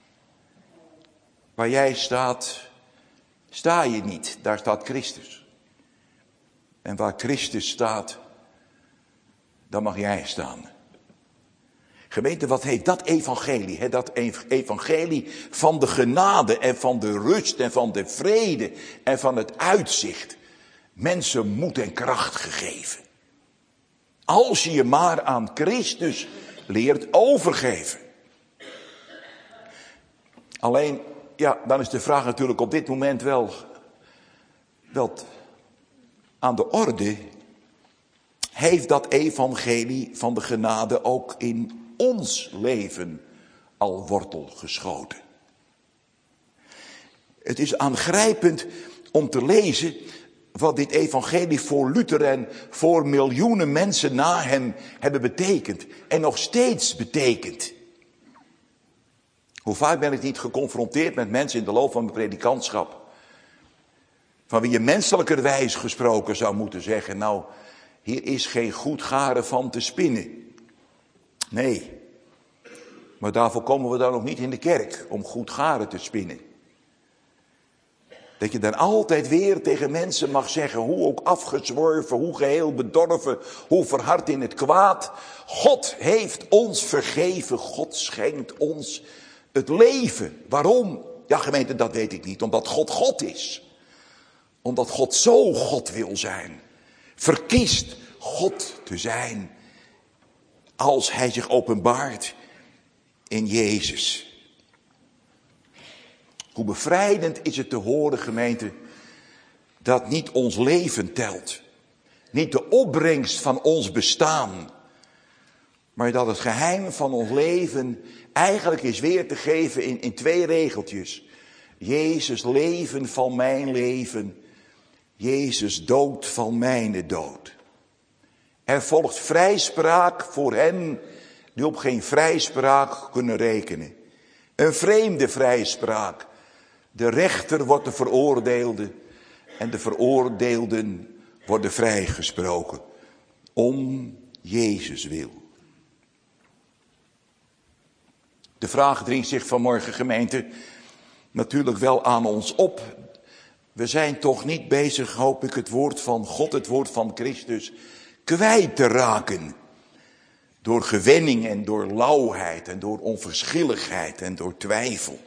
Waar jij staat, sta je niet. Daar staat Christus. En waar Christus staat, dan mag jij staan. Gemeente, wat heeft dat evangelie? Hè? Dat evangelie van de genade en van de rust en van de vrede en van het uitzicht. Mensen moed en kracht gegeven. Als je je maar aan Christus leert overgeven. Alleen, ja, dan is de vraag natuurlijk op dit moment wel, wel aan de orde. Heeft dat evangelie van de genade ook in ons leven al wortel geschoten? Het is aangrijpend om te lezen wat dit evangelie voor Luther en voor miljoenen mensen na hem hebben betekend. En nog steeds betekent. Hoe vaak ben ik niet geconfronteerd met mensen in de loop van mijn predikantschap. Van wie je menselijkerwijs gesproken zou moeten zeggen. Nou, hier is geen goed garen van te spinnen. Nee. Maar daarvoor komen we dan nog niet in de kerk. Om goed garen te spinnen. Dat je dan altijd weer tegen mensen mag zeggen, hoe ook afgezworven, hoe geheel bedorven, hoe verhard in het kwaad. God heeft ons vergeven, God schenkt ons het leven. Waarom? Ja, gemeente, dat weet ik niet. Omdat God God is. Omdat God zo God wil zijn. Verkiest God te zijn als hij zich openbaart in Jezus. Hoe bevrijdend is het te horen, gemeente, dat niet ons leven telt. Niet de opbrengst van ons bestaan. Maar dat het geheim van ons leven eigenlijk is weer te geven in, in twee regeltjes. Jezus leven van mijn leven. Jezus dood van mijn dood. Er volgt vrijspraak voor hen die op geen vrijspraak kunnen rekenen. Een vreemde vrijspraak. De rechter wordt de veroordeelde en de veroordeelden worden vrijgesproken. Om Jezus wil. De vraag dringt zich vanmorgen, gemeente, natuurlijk wel aan ons op. We zijn toch niet bezig, hoop ik, het woord van God, het woord van Christus, kwijt te raken. Door gewenning en door lauwheid en door onverschilligheid en door twijfel.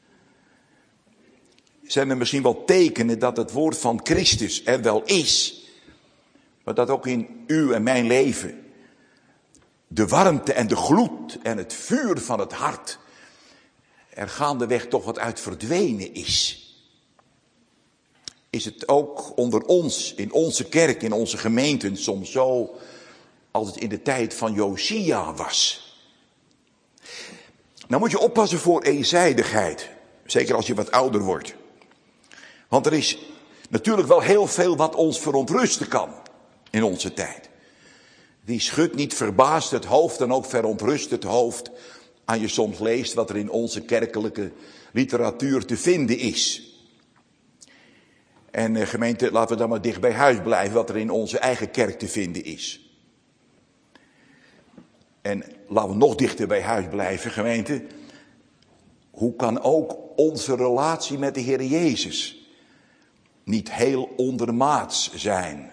Zijn er misschien wel tekenen dat het woord van Christus er wel is, maar dat ook in uw en mijn leven de warmte en de gloed en het vuur van het hart er gaandeweg toch wat uit verdwenen is. Is het ook onder ons, in onze kerk, in onze gemeenten soms zo als het in de tijd van Josia was? Nou moet je oppassen voor eenzijdigheid, zeker als je wat ouder wordt. Want er is natuurlijk wel heel veel wat ons verontrusten kan in onze tijd. Wie schudt niet verbaasd het hoofd en ook verontrust het hoofd aan je soms leest wat er in onze kerkelijke literatuur te vinden is. En gemeente, laten we dan maar dicht bij huis blijven wat er in onze eigen kerk te vinden is. En laten we nog dichter bij huis blijven, gemeente. Hoe kan ook onze relatie met de Heer Jezus niet heel ondermaats zijn?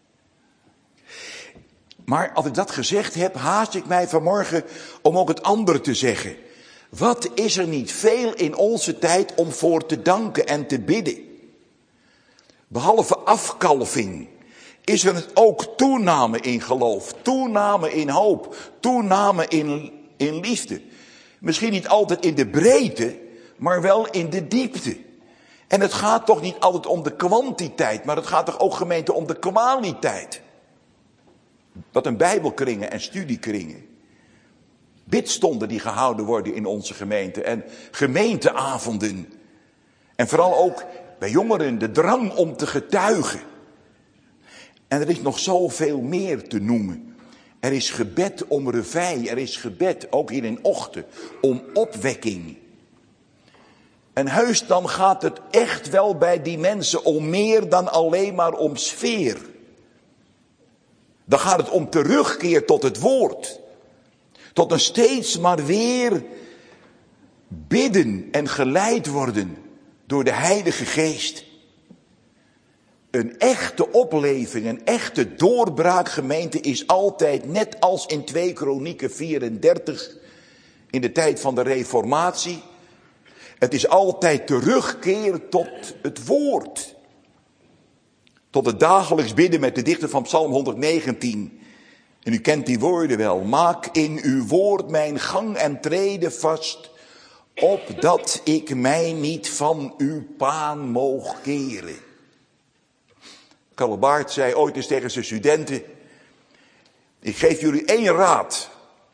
Maar als ik dat gezegd heb, haast ik mij vanmorgen om ook het andere te zeggen. Wat is er niet veel in onze tijd om voor te danken en te bidden? Behalve afkalving is er ook toename in geloof, toename in hoop, toename in, in liefde. Misschien niet altijd in de breedte, maar wel in de diepte. En het gaat toch niet altijd om de kwantiteit, maar het gaat toch ook, gemeente, om de kwaliteit. Wat een bijbelkringen en studiekringen. Bidstonden die gehouden worden in onze gemeente en gemeenteavonden. En vooral ook bij jongeren de drang om te getuigen. En er is nog zoveel meer te noemen. Er is gebed om revij, er is gebed, ook hier in ochtend, om opwekking. En heus dan gaat het echt wel bij die mensen om meer dan alleen maar om sfeer. Dan gaat het om terugkeer tot het woord. Tot een steeds maar weer bidden en geleid worden door de Heilige Geest. Een echte opleving, een echte doorbraak, gemeente, is altijd net als in twee Kronieken vierendertig in de tijd van de Reformatie. Het is altijd terugkeer tot het woord. Tot het dagelijks bidden met de dichter van Psalm honderdnegentien. En u kent die woorden wel. Maak in uw woord mijn gang en treden vast, opdat ik mij niet van uw paan moog keren. Karl Barth zei ooit eens tegen zijn studenten: ik geef jullie één raad.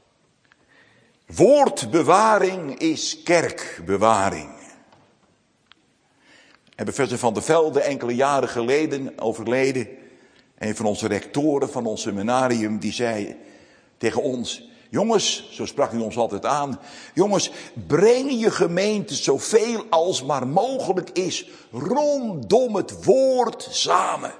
Woordbewaring is kerkbewaring. En professor Van der Velde, enkele jaren geleden overleden, een van onze rectoren van ons seminarium, die zei tegen ons: jongens, zo sprak hij ons altijd aan, jongens, breng je gemeente zoveel als maar mogelijk is rondom het woord samen.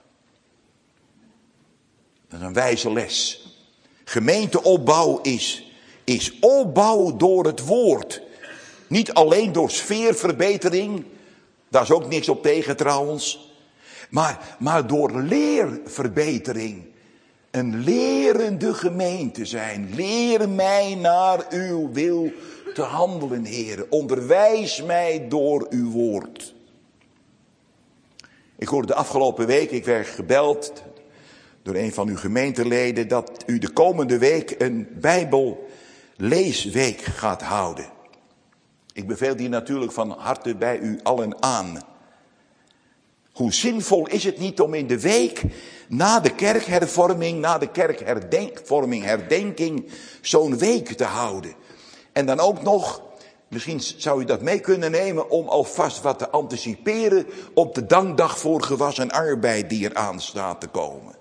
Dat is een wijze les. Gemeenteopbouw is, is opbouw door het woord. Niet alleen door sfeerverbetering, daar is ook niks op tegen trouwens. Maar, maar door leerverbetering. Een lerende gemeente zijn. Leer mij naar uw wil te handelen, Heere. Onderwijs mij door uw woord. Ik hoorde de afgelopen week, ik werd gebeld door een van uw gemeenteleden, dat u de komende week een Bijbelleesweek gaat houden. Ik beveel die natuurlijk van harte bij u allen aan. Hoe zinvol is het niet om in de week na de kerkhervorming, na de kerkhervorming, herdenking, zo'n week te houden. En dan ook nog Misschien zou u dat mee kunnen nemen om alvast wat te anticiperen op de dankdag voor gewassen arbeid die er aan staat te komen.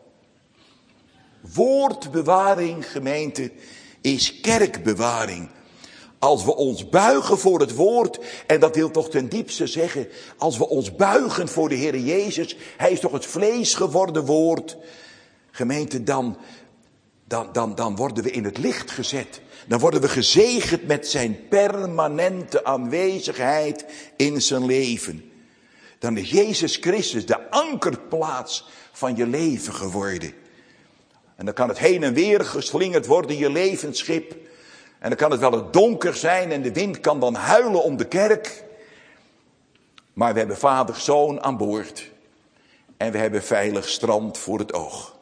Woordbewaring, gemeente, is kerkbewaring. Als we ons buigen voor het woord, en dat wil toch ten diepste zeggen, als we ons buigen voor de Heer Jezus, hij is toch het vlees geworden woord. Gemeente, dan, dan, dan, dan worden we in het licht gezet. Dan worden we gezegend met zijn permanente aanwezigheid in zijn leven. Dan is Jezus Christus de ankerplaats van je leven geworden. En dan kan het heen en weer geslingerd worden, je levensschip. En dan kan het wel het donker zijn en de wind kan dan huilen om de kerk. Maar we hebben vader, zoon aan boord. En we hebben veilig strand voor het oog.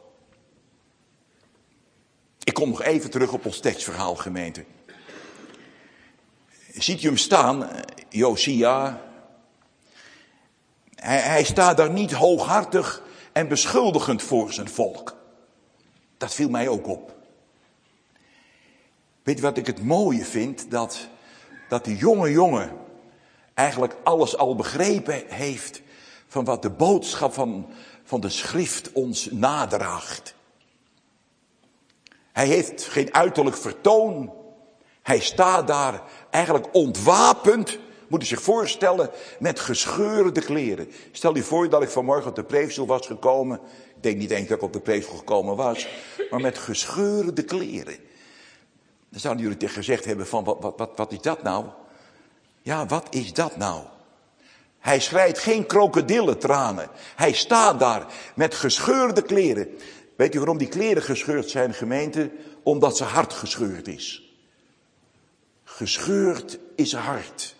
Ik kom nog even terug op ons tekstverhaal, gemeente. Ziet u hem staan, Josia? Hij, hij staat daar niet hooghartig en beschuldigend voor zijn volk. Dat viel mij ook op. Weet je wat ik het mooie vind? Dat, dat die jonge jongen eigenlijk alles al begrepen heeft van wat de boodschap van, van de schrift ons nadraagt. Hij heeft geen uiterlijk vertoon. Hij staat daar eigenlijk ontwapend, moet u zich voorstellen, met gescheurde kleren. Stel je voor dat ik vanmorgen op de preekstoel was gekomen. Ik denk niet eens dat ik op de preekstoel gekomen was, maar met gescheurde kleren. Dan zouden jullie tegen gezegd hebben van, wat, wat, wat, wat is dat nou? Ja, wat is dat nou? Hij schreit geen krokodillentranen. Hij staat daar met gescheurde kleren. Weet u waarom die kleren gescheurd zijn, gemeente? Omdat zijn hart gescheurd is. Gescheurd is zijn hart.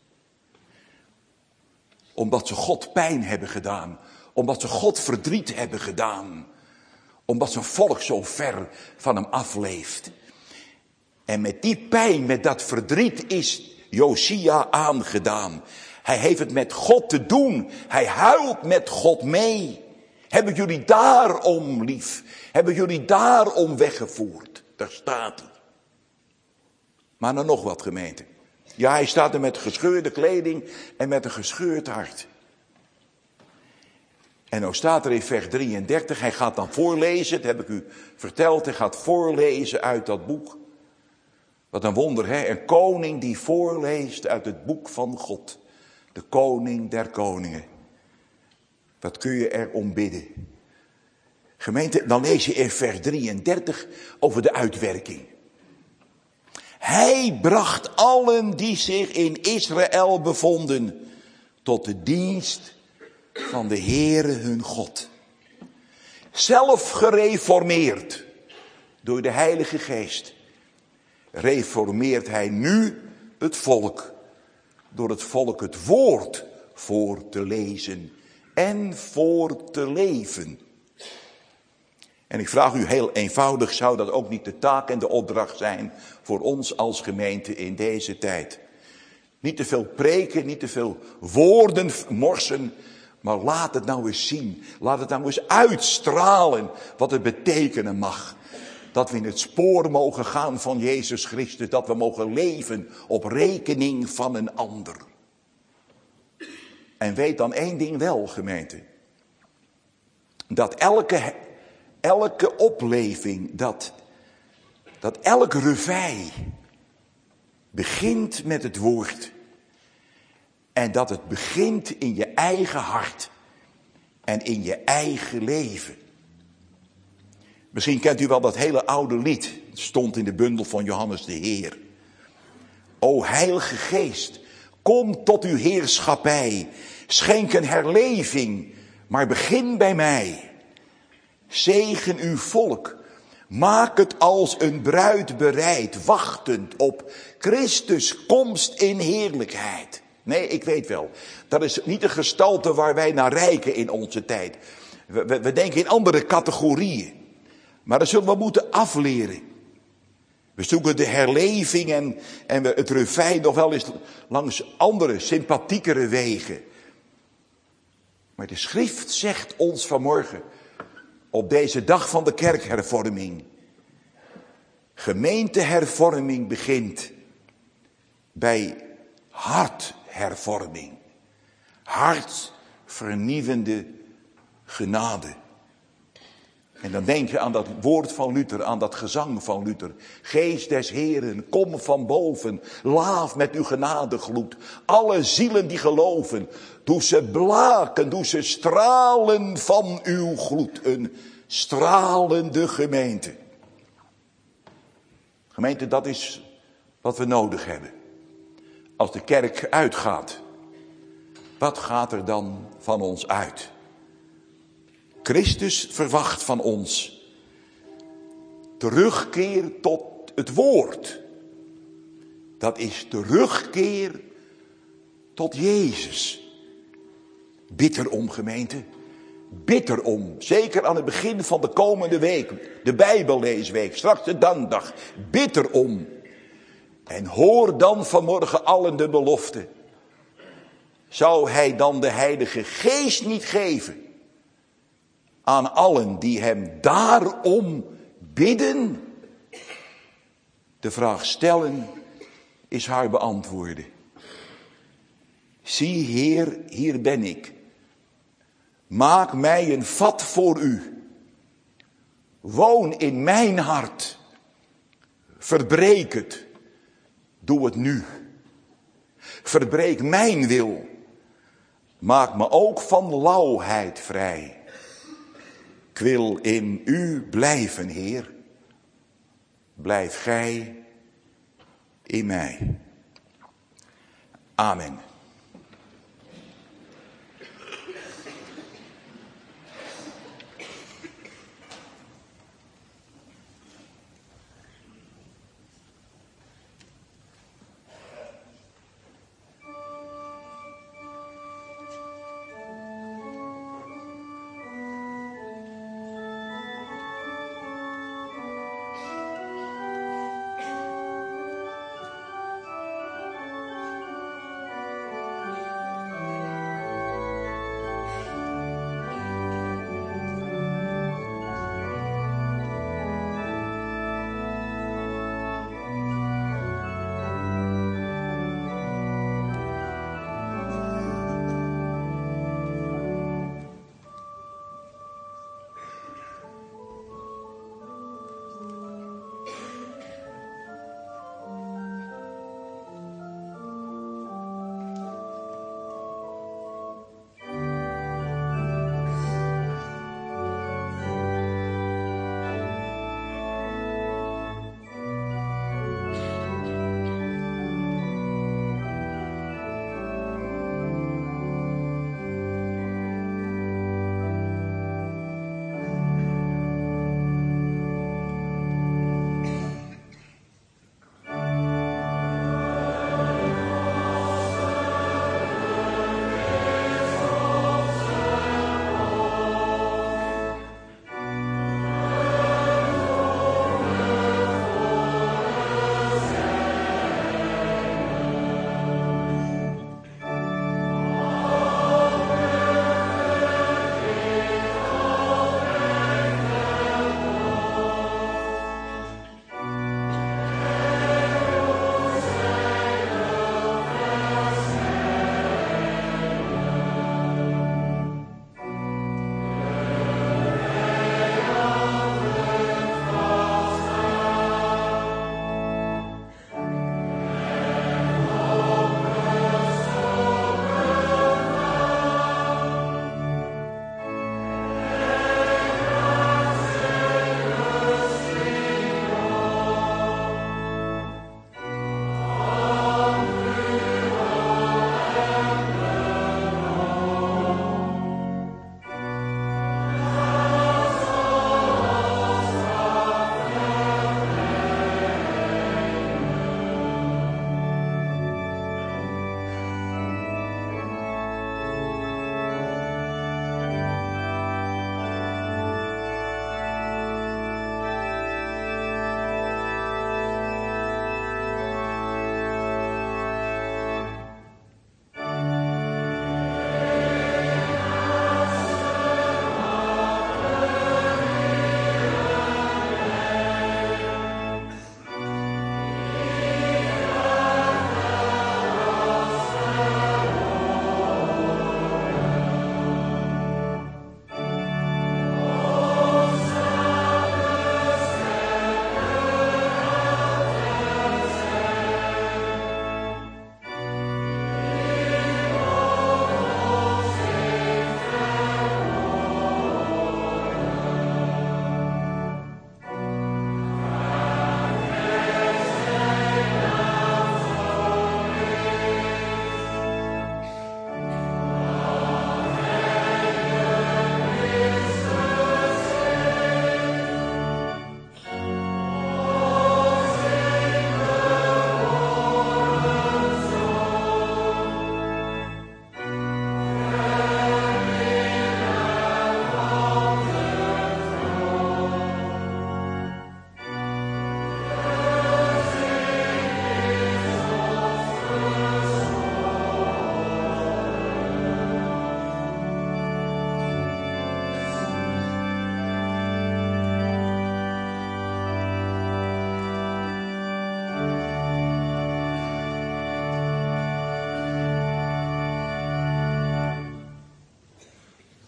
Omdat ze God pijn hebben gedaan. Omdat ze God verdriet hebben gedaan. Omdat zijn volk zo ver van hem afleeft. En met die pijn, met dat verdriet is Josia aangedaan. Hij heeft het met God te doen. Hij huilt met God mee. Hebben jullie daarom lief? Hebben jullie daarom weggevoerd? Daar staat hij. Maar dan nog wat, gemeente. Ja, hij staat er met gescheurde kleding en met een gescheurd hart. En nou staat er in vers drieëndertig, hij gaat dan voorlezen, dat heb ik u verteld, hij gaat voorlezen uit dat boek. Wat een wonder, hè? Een koning die voorleest uit het boek van God. De koning der koningen. Wat kun je erom bidden? Gemeente, dan lees je in vers drieëndertig over de uitwerking. Hij bracht allen die zich in Israël bevonden tot de dienst van de Heere hun God. Zelf gereformeerd door de Heilige Geest. Reformeert hij nu het volk. Door het volk het woord voor te lezen en voor te leven. En ik vraag u heel eenvoudig, zou dat ook niet de taak en de opdracht zijn voor ons als gemeente in deze tijd? Niet te veel preken, niet te veel woorden morsen, maar laat het nou eens zien. Laat het nou eens uitstralen wat het betekenen mag. Dat we in het spoor mogen gaan van Jezus Christus, dat we mogen leven op rekening van een ander. En weet dan één ding wel, gemeente. Dat elke, elke opleving, dat, dat elk reveil begint met het woord. En dat het begint in je eigen hart en in je eigen leven. Misschien kent u wel dat hele oude lied. Het stond in de bundel van Johannes de Heer. O Heilige Geest, kom tot uw heerschappij. Schenk een herleving, maar begin bij mij. Zegen uw volk. Maak het als een bruid bereid, wachtend op Christus komst in heerlijkheid. Nee, ik weet wel. Dat is niet de gestalte waar wij naar reiken in onze tijd. We, we, we denken in andere categorieën. Maar dat zullen we moeten afleren. We zoeken de herleving en, en we het reveil nog wel eens langs andere, sympathiekere wegen. Maar de schrift zegt ons vanmorgen, op deze dag van de kerkhervorming. Gemeentehervorming begint bij harthervorming. Hartvernieuwende genade. En dan denk je aan dat woord van Luther, aan dat gezang van Luther. Geest des Heeren, kom van boven, laaf met uw genadegloed. Alle zielen die geloven, doe ze blaken, doe ze stralen van uw gloed. Een stralende gemeente. Gemeente, dat is wat we nodig hebben. Als de kerk uitgaat, wat gaat er dan van ons uit? Christus verwacht van ons terugkeer tot het woord. Dat is terugkeer tot Jezus. Bid erom, gemeente. Bid erom. Zeker aan het begin van de komende week. De Bijbelleesweek. Straks de dankdag. Bid erom. En hoor dan vanmorgen allen de belofte. Zou hij dan de Heilige Geest niet geven? Aan allen die hem daarom bidden. De vraag stellen is haar beantwoorden. Zie, Heer, hier ben ik. Maak mij een vat voor u. Woon in mijn hart. Verbreek het. Doe het nu. Verbreek mijn wil. Maak me ook van lauwheid vrij. Ik wil in u blijven, Heer. Blijf gij in mij. Amen.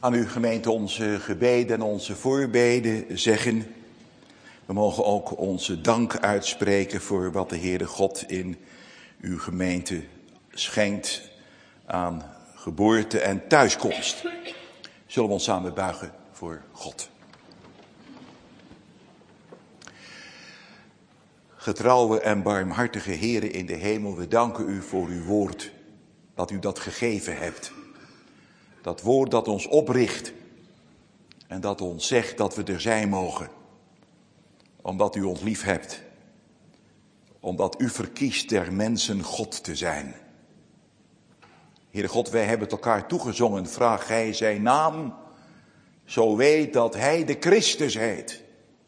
aan uw gemeente onze gebeden en onze voorbeden zeggen. We mogen ook onze dank uitspreken voor wat de Heere God in uw gemeente schenkt aan geboorte en thuiskomst. Zullen we ons samen buigen voor God. Getrouwe en barmhartige Heere in de hemel, we danken u voor uw woord, dat u dat gegeven hebt. Dat woord dat ons opricht en dat ons zegt dat we er zijn mogen. Omdat u ons lief hebt. Omdat u verkiest der mensen God te zijn. Heere God, wij hebben het elkaar toegezongen. Vraag gij zijn naam, zo weet dat hij de Christus heet.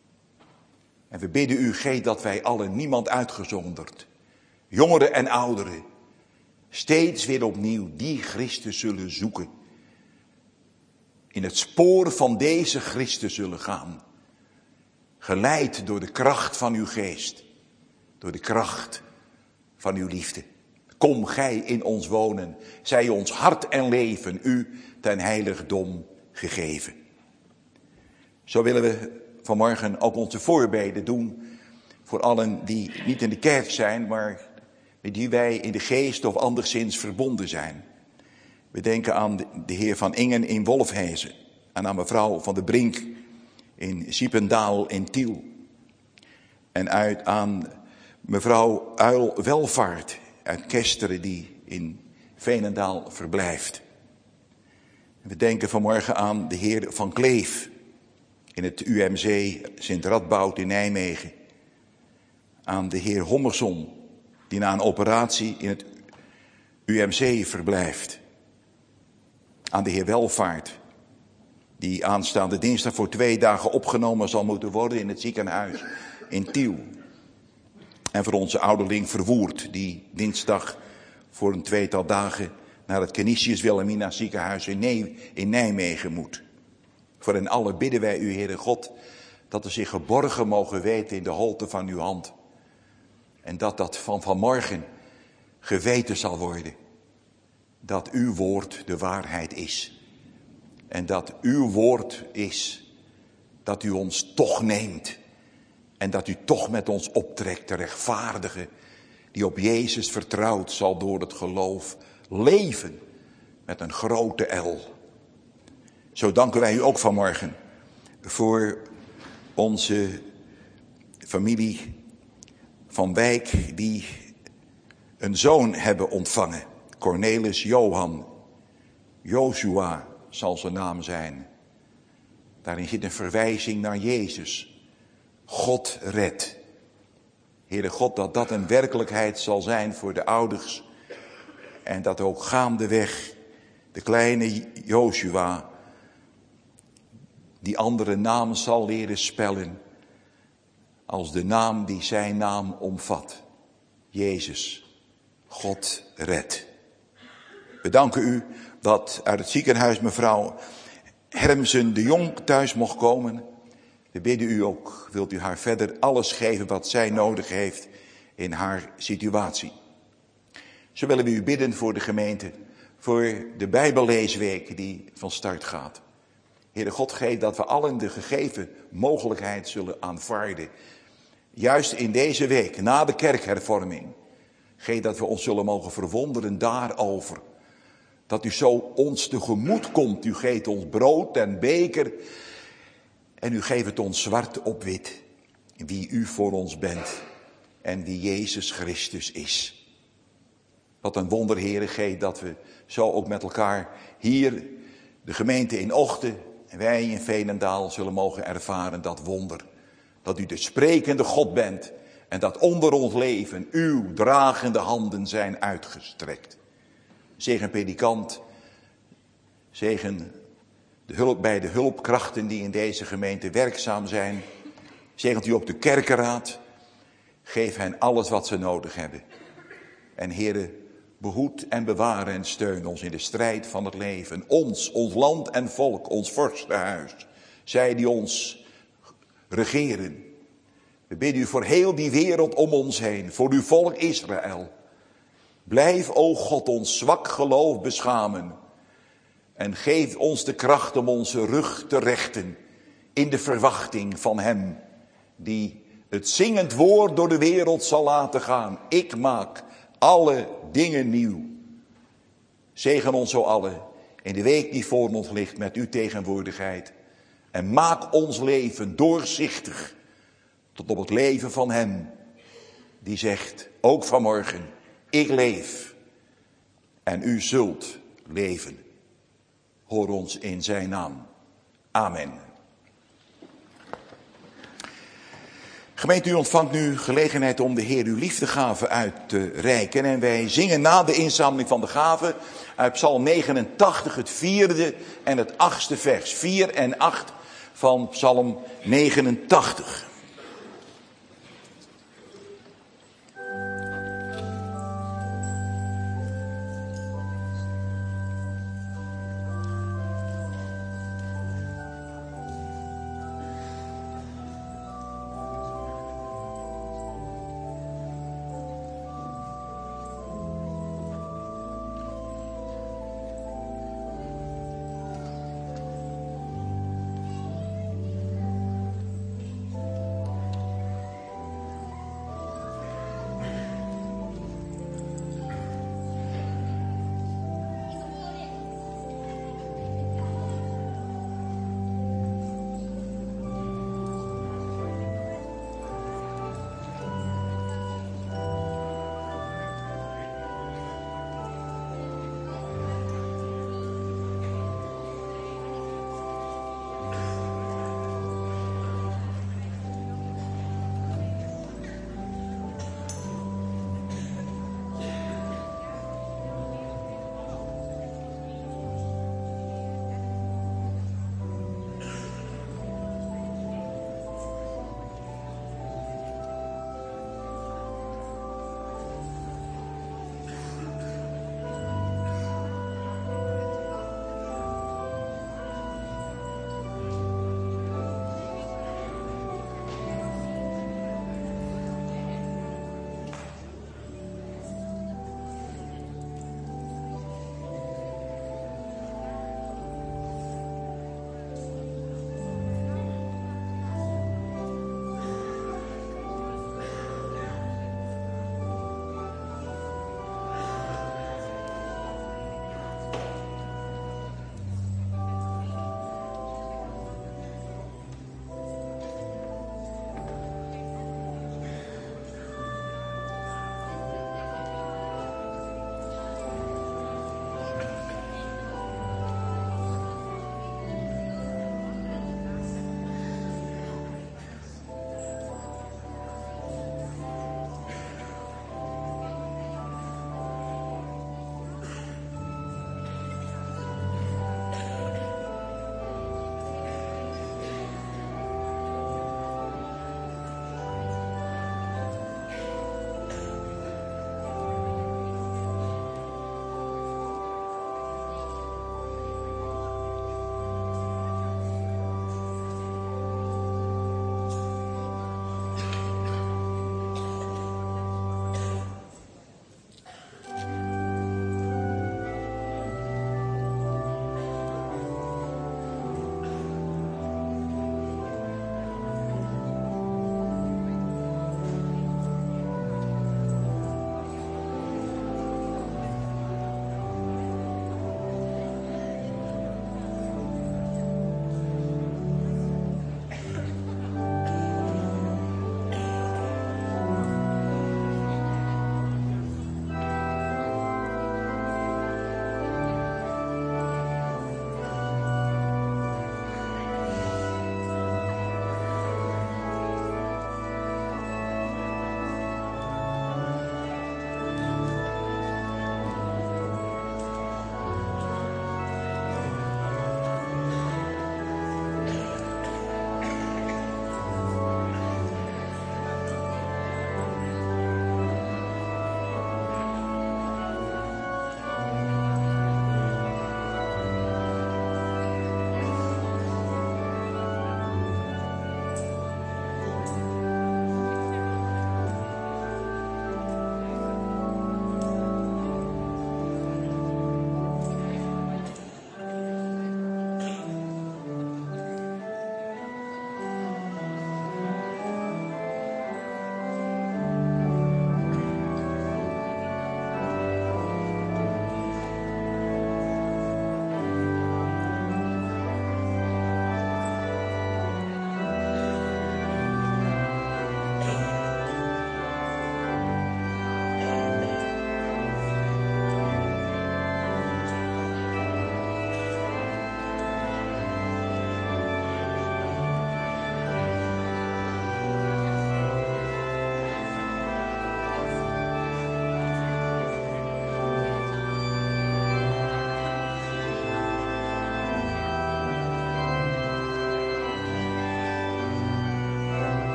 En we bidden u, geef dat wij allen, niemand uitgezonderd, jongeren en ouderen, steeds weer opnieuw die Christus zullen zoeken. In het spoor van deze Christus zullen gaan. Geleid door de kracht van uw geest. Door de kracht van uw liefde. Kom gij in ons wonen. Zij ons hart en leven u ten heiligdom gegeven. Zo willen we vanmorgen ook onze voorbeden doen. Voor allen die niet in de kerk zijn, maar met die wij in de geest of anderszins verbonden zijn. We denken aan de heer Van Ingen in Wolfhezen. En aan mevrouw Van der Brink in Siependaal in Tiel. En uit aan mevrouw Uil Welvaart uit Kesteren die in Veenendaal verblijft. We denken vanmorgen aan de heer Van Kleef in het U M C Sint Radboud in Nijmegen. Aan de heer Hommerson die na een operatie in het U M C verblijft. Aan de heer Welvaart die aanstaande dinsdag voor twee dagen opgenomen zal moeten worden in het ziekenhuis in Tiel. En voor onze ouderling Verwoerd, die dinsdag voor een tweetal dagen naar het Canisius Wilhelmina ziekenhuis in, Nij- in Nijmegen moet. Voor hen allen bidden wij u, Heere God, dat ze zich geborgen mogen weten in de holte van uw hand. En dat dat van vanmorgen geweten zal worden. Dat uw woord de waarheid is. En dat uw woord is dat u ons toch neemt. En dat u toch met ons optrekt, de rechtvaardige die op Jezus vertrouwt zal door het geloof leven met een grote L. Zo danken wij u ook vanmorgen voor onze familie Van Wijk die een zoon hebben ontvangen. Cornelis Johan, Joshua zal zijn naam zijn. Daarin zit een verwijzing naar Jezus. God redt. Heere God, dat dat een werkelijkheid zal zijn voor de ouders. En dat ook gaandeweg de kleine Joshua die andere naam zal leren spellen. Als de naam die zijn naam omvat. Jezus, God redt. We danken u dat uit het ziekenhuis mevrouw Hermsen de Jong thuis mocht komen. We bidden u ook, wilt u haar verder alles geven wat zij nodig heeft in haar situatie. Zo willen we u bidden voor de gemeente, voor de Bijbelleesweek die van start gaat. Heere God, geef dat we allen de gegeven mogelijkheid zullen aanvaarden. Juist in deze week, na de kerkhervorming. Geef dat we ons zullen mogen verwonderen daarover. Dat u zo ons tegemoet komt. U geeft ons brood en beker. En u geeft het ons zwart op wit. Wie u voor ons bent. En wie Jezus Christus is. Wat een wonder, Heere, geef dat we zo ook met elkaar hier, de gemeente in Ochten en wij in Veenendaal zullen mogen ervaren dat wonder. Dat u de sprekende God bent en dat onder ons leven uw dragende handen zijn uitgestrekt. Zegen predikant, zegen de hulp bij de hulpkrachten die in deze gemeente werkzaam zijn. Zegent u ook de kerkenraad. Geef hen alles wat ze nodig hebben. En Heere, behoed en bewaar en steun ons in de strijd van het leven. Ons, ons land en volk, ons vorstenhuis. Zij die ons regeren. We bidden u voor heel die wereld om ons heen. Voor uw volk Israël. Blijf, o God, ons zwak geloof beschamen. En geef ons de kracht om onze rug te rechten in de verwachting van hem die het zingend woord door de wereld zal laten gaan. Ik maak alle dingen nieuw. Zegen ons zo allen in de week die voor ons ligt met uw tegenwoordigheid. En maak ons leven doorzichtig tot op het leven van hem die zegt, ook vanmorgen, ik leef en u zult leven. Hoor ons in zijn naam. Amen. Gemeente, u ontvangt nu gelegenheid om de Heer uw liefdegave uit te reiken. En wij zingen na de inzameling van de gaven uit Psalm negenentachtig, het vierde en het achtste vers. Vier en acht van Psalm negenentachtig.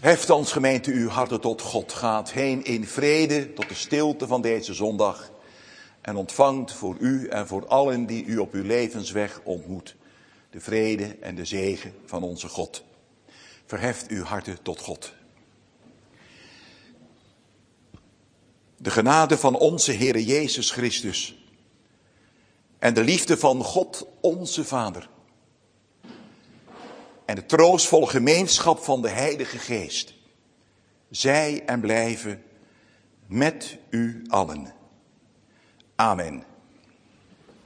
Heft ons gemeente uw harten tot God. Gaat heen in vrede tot de stilte van deze zondag. En ontvangt voor u en voor allen die u op uw levensweg ontmoet de vrede en de zegen van onze God. Verheft uw harten tot God. De genade van onze Heere Jezus Christus en de liefde van God onze Vader en de troostvolle gemeenschap van de Heilige Geest, zij en blijven met u allen. Amen.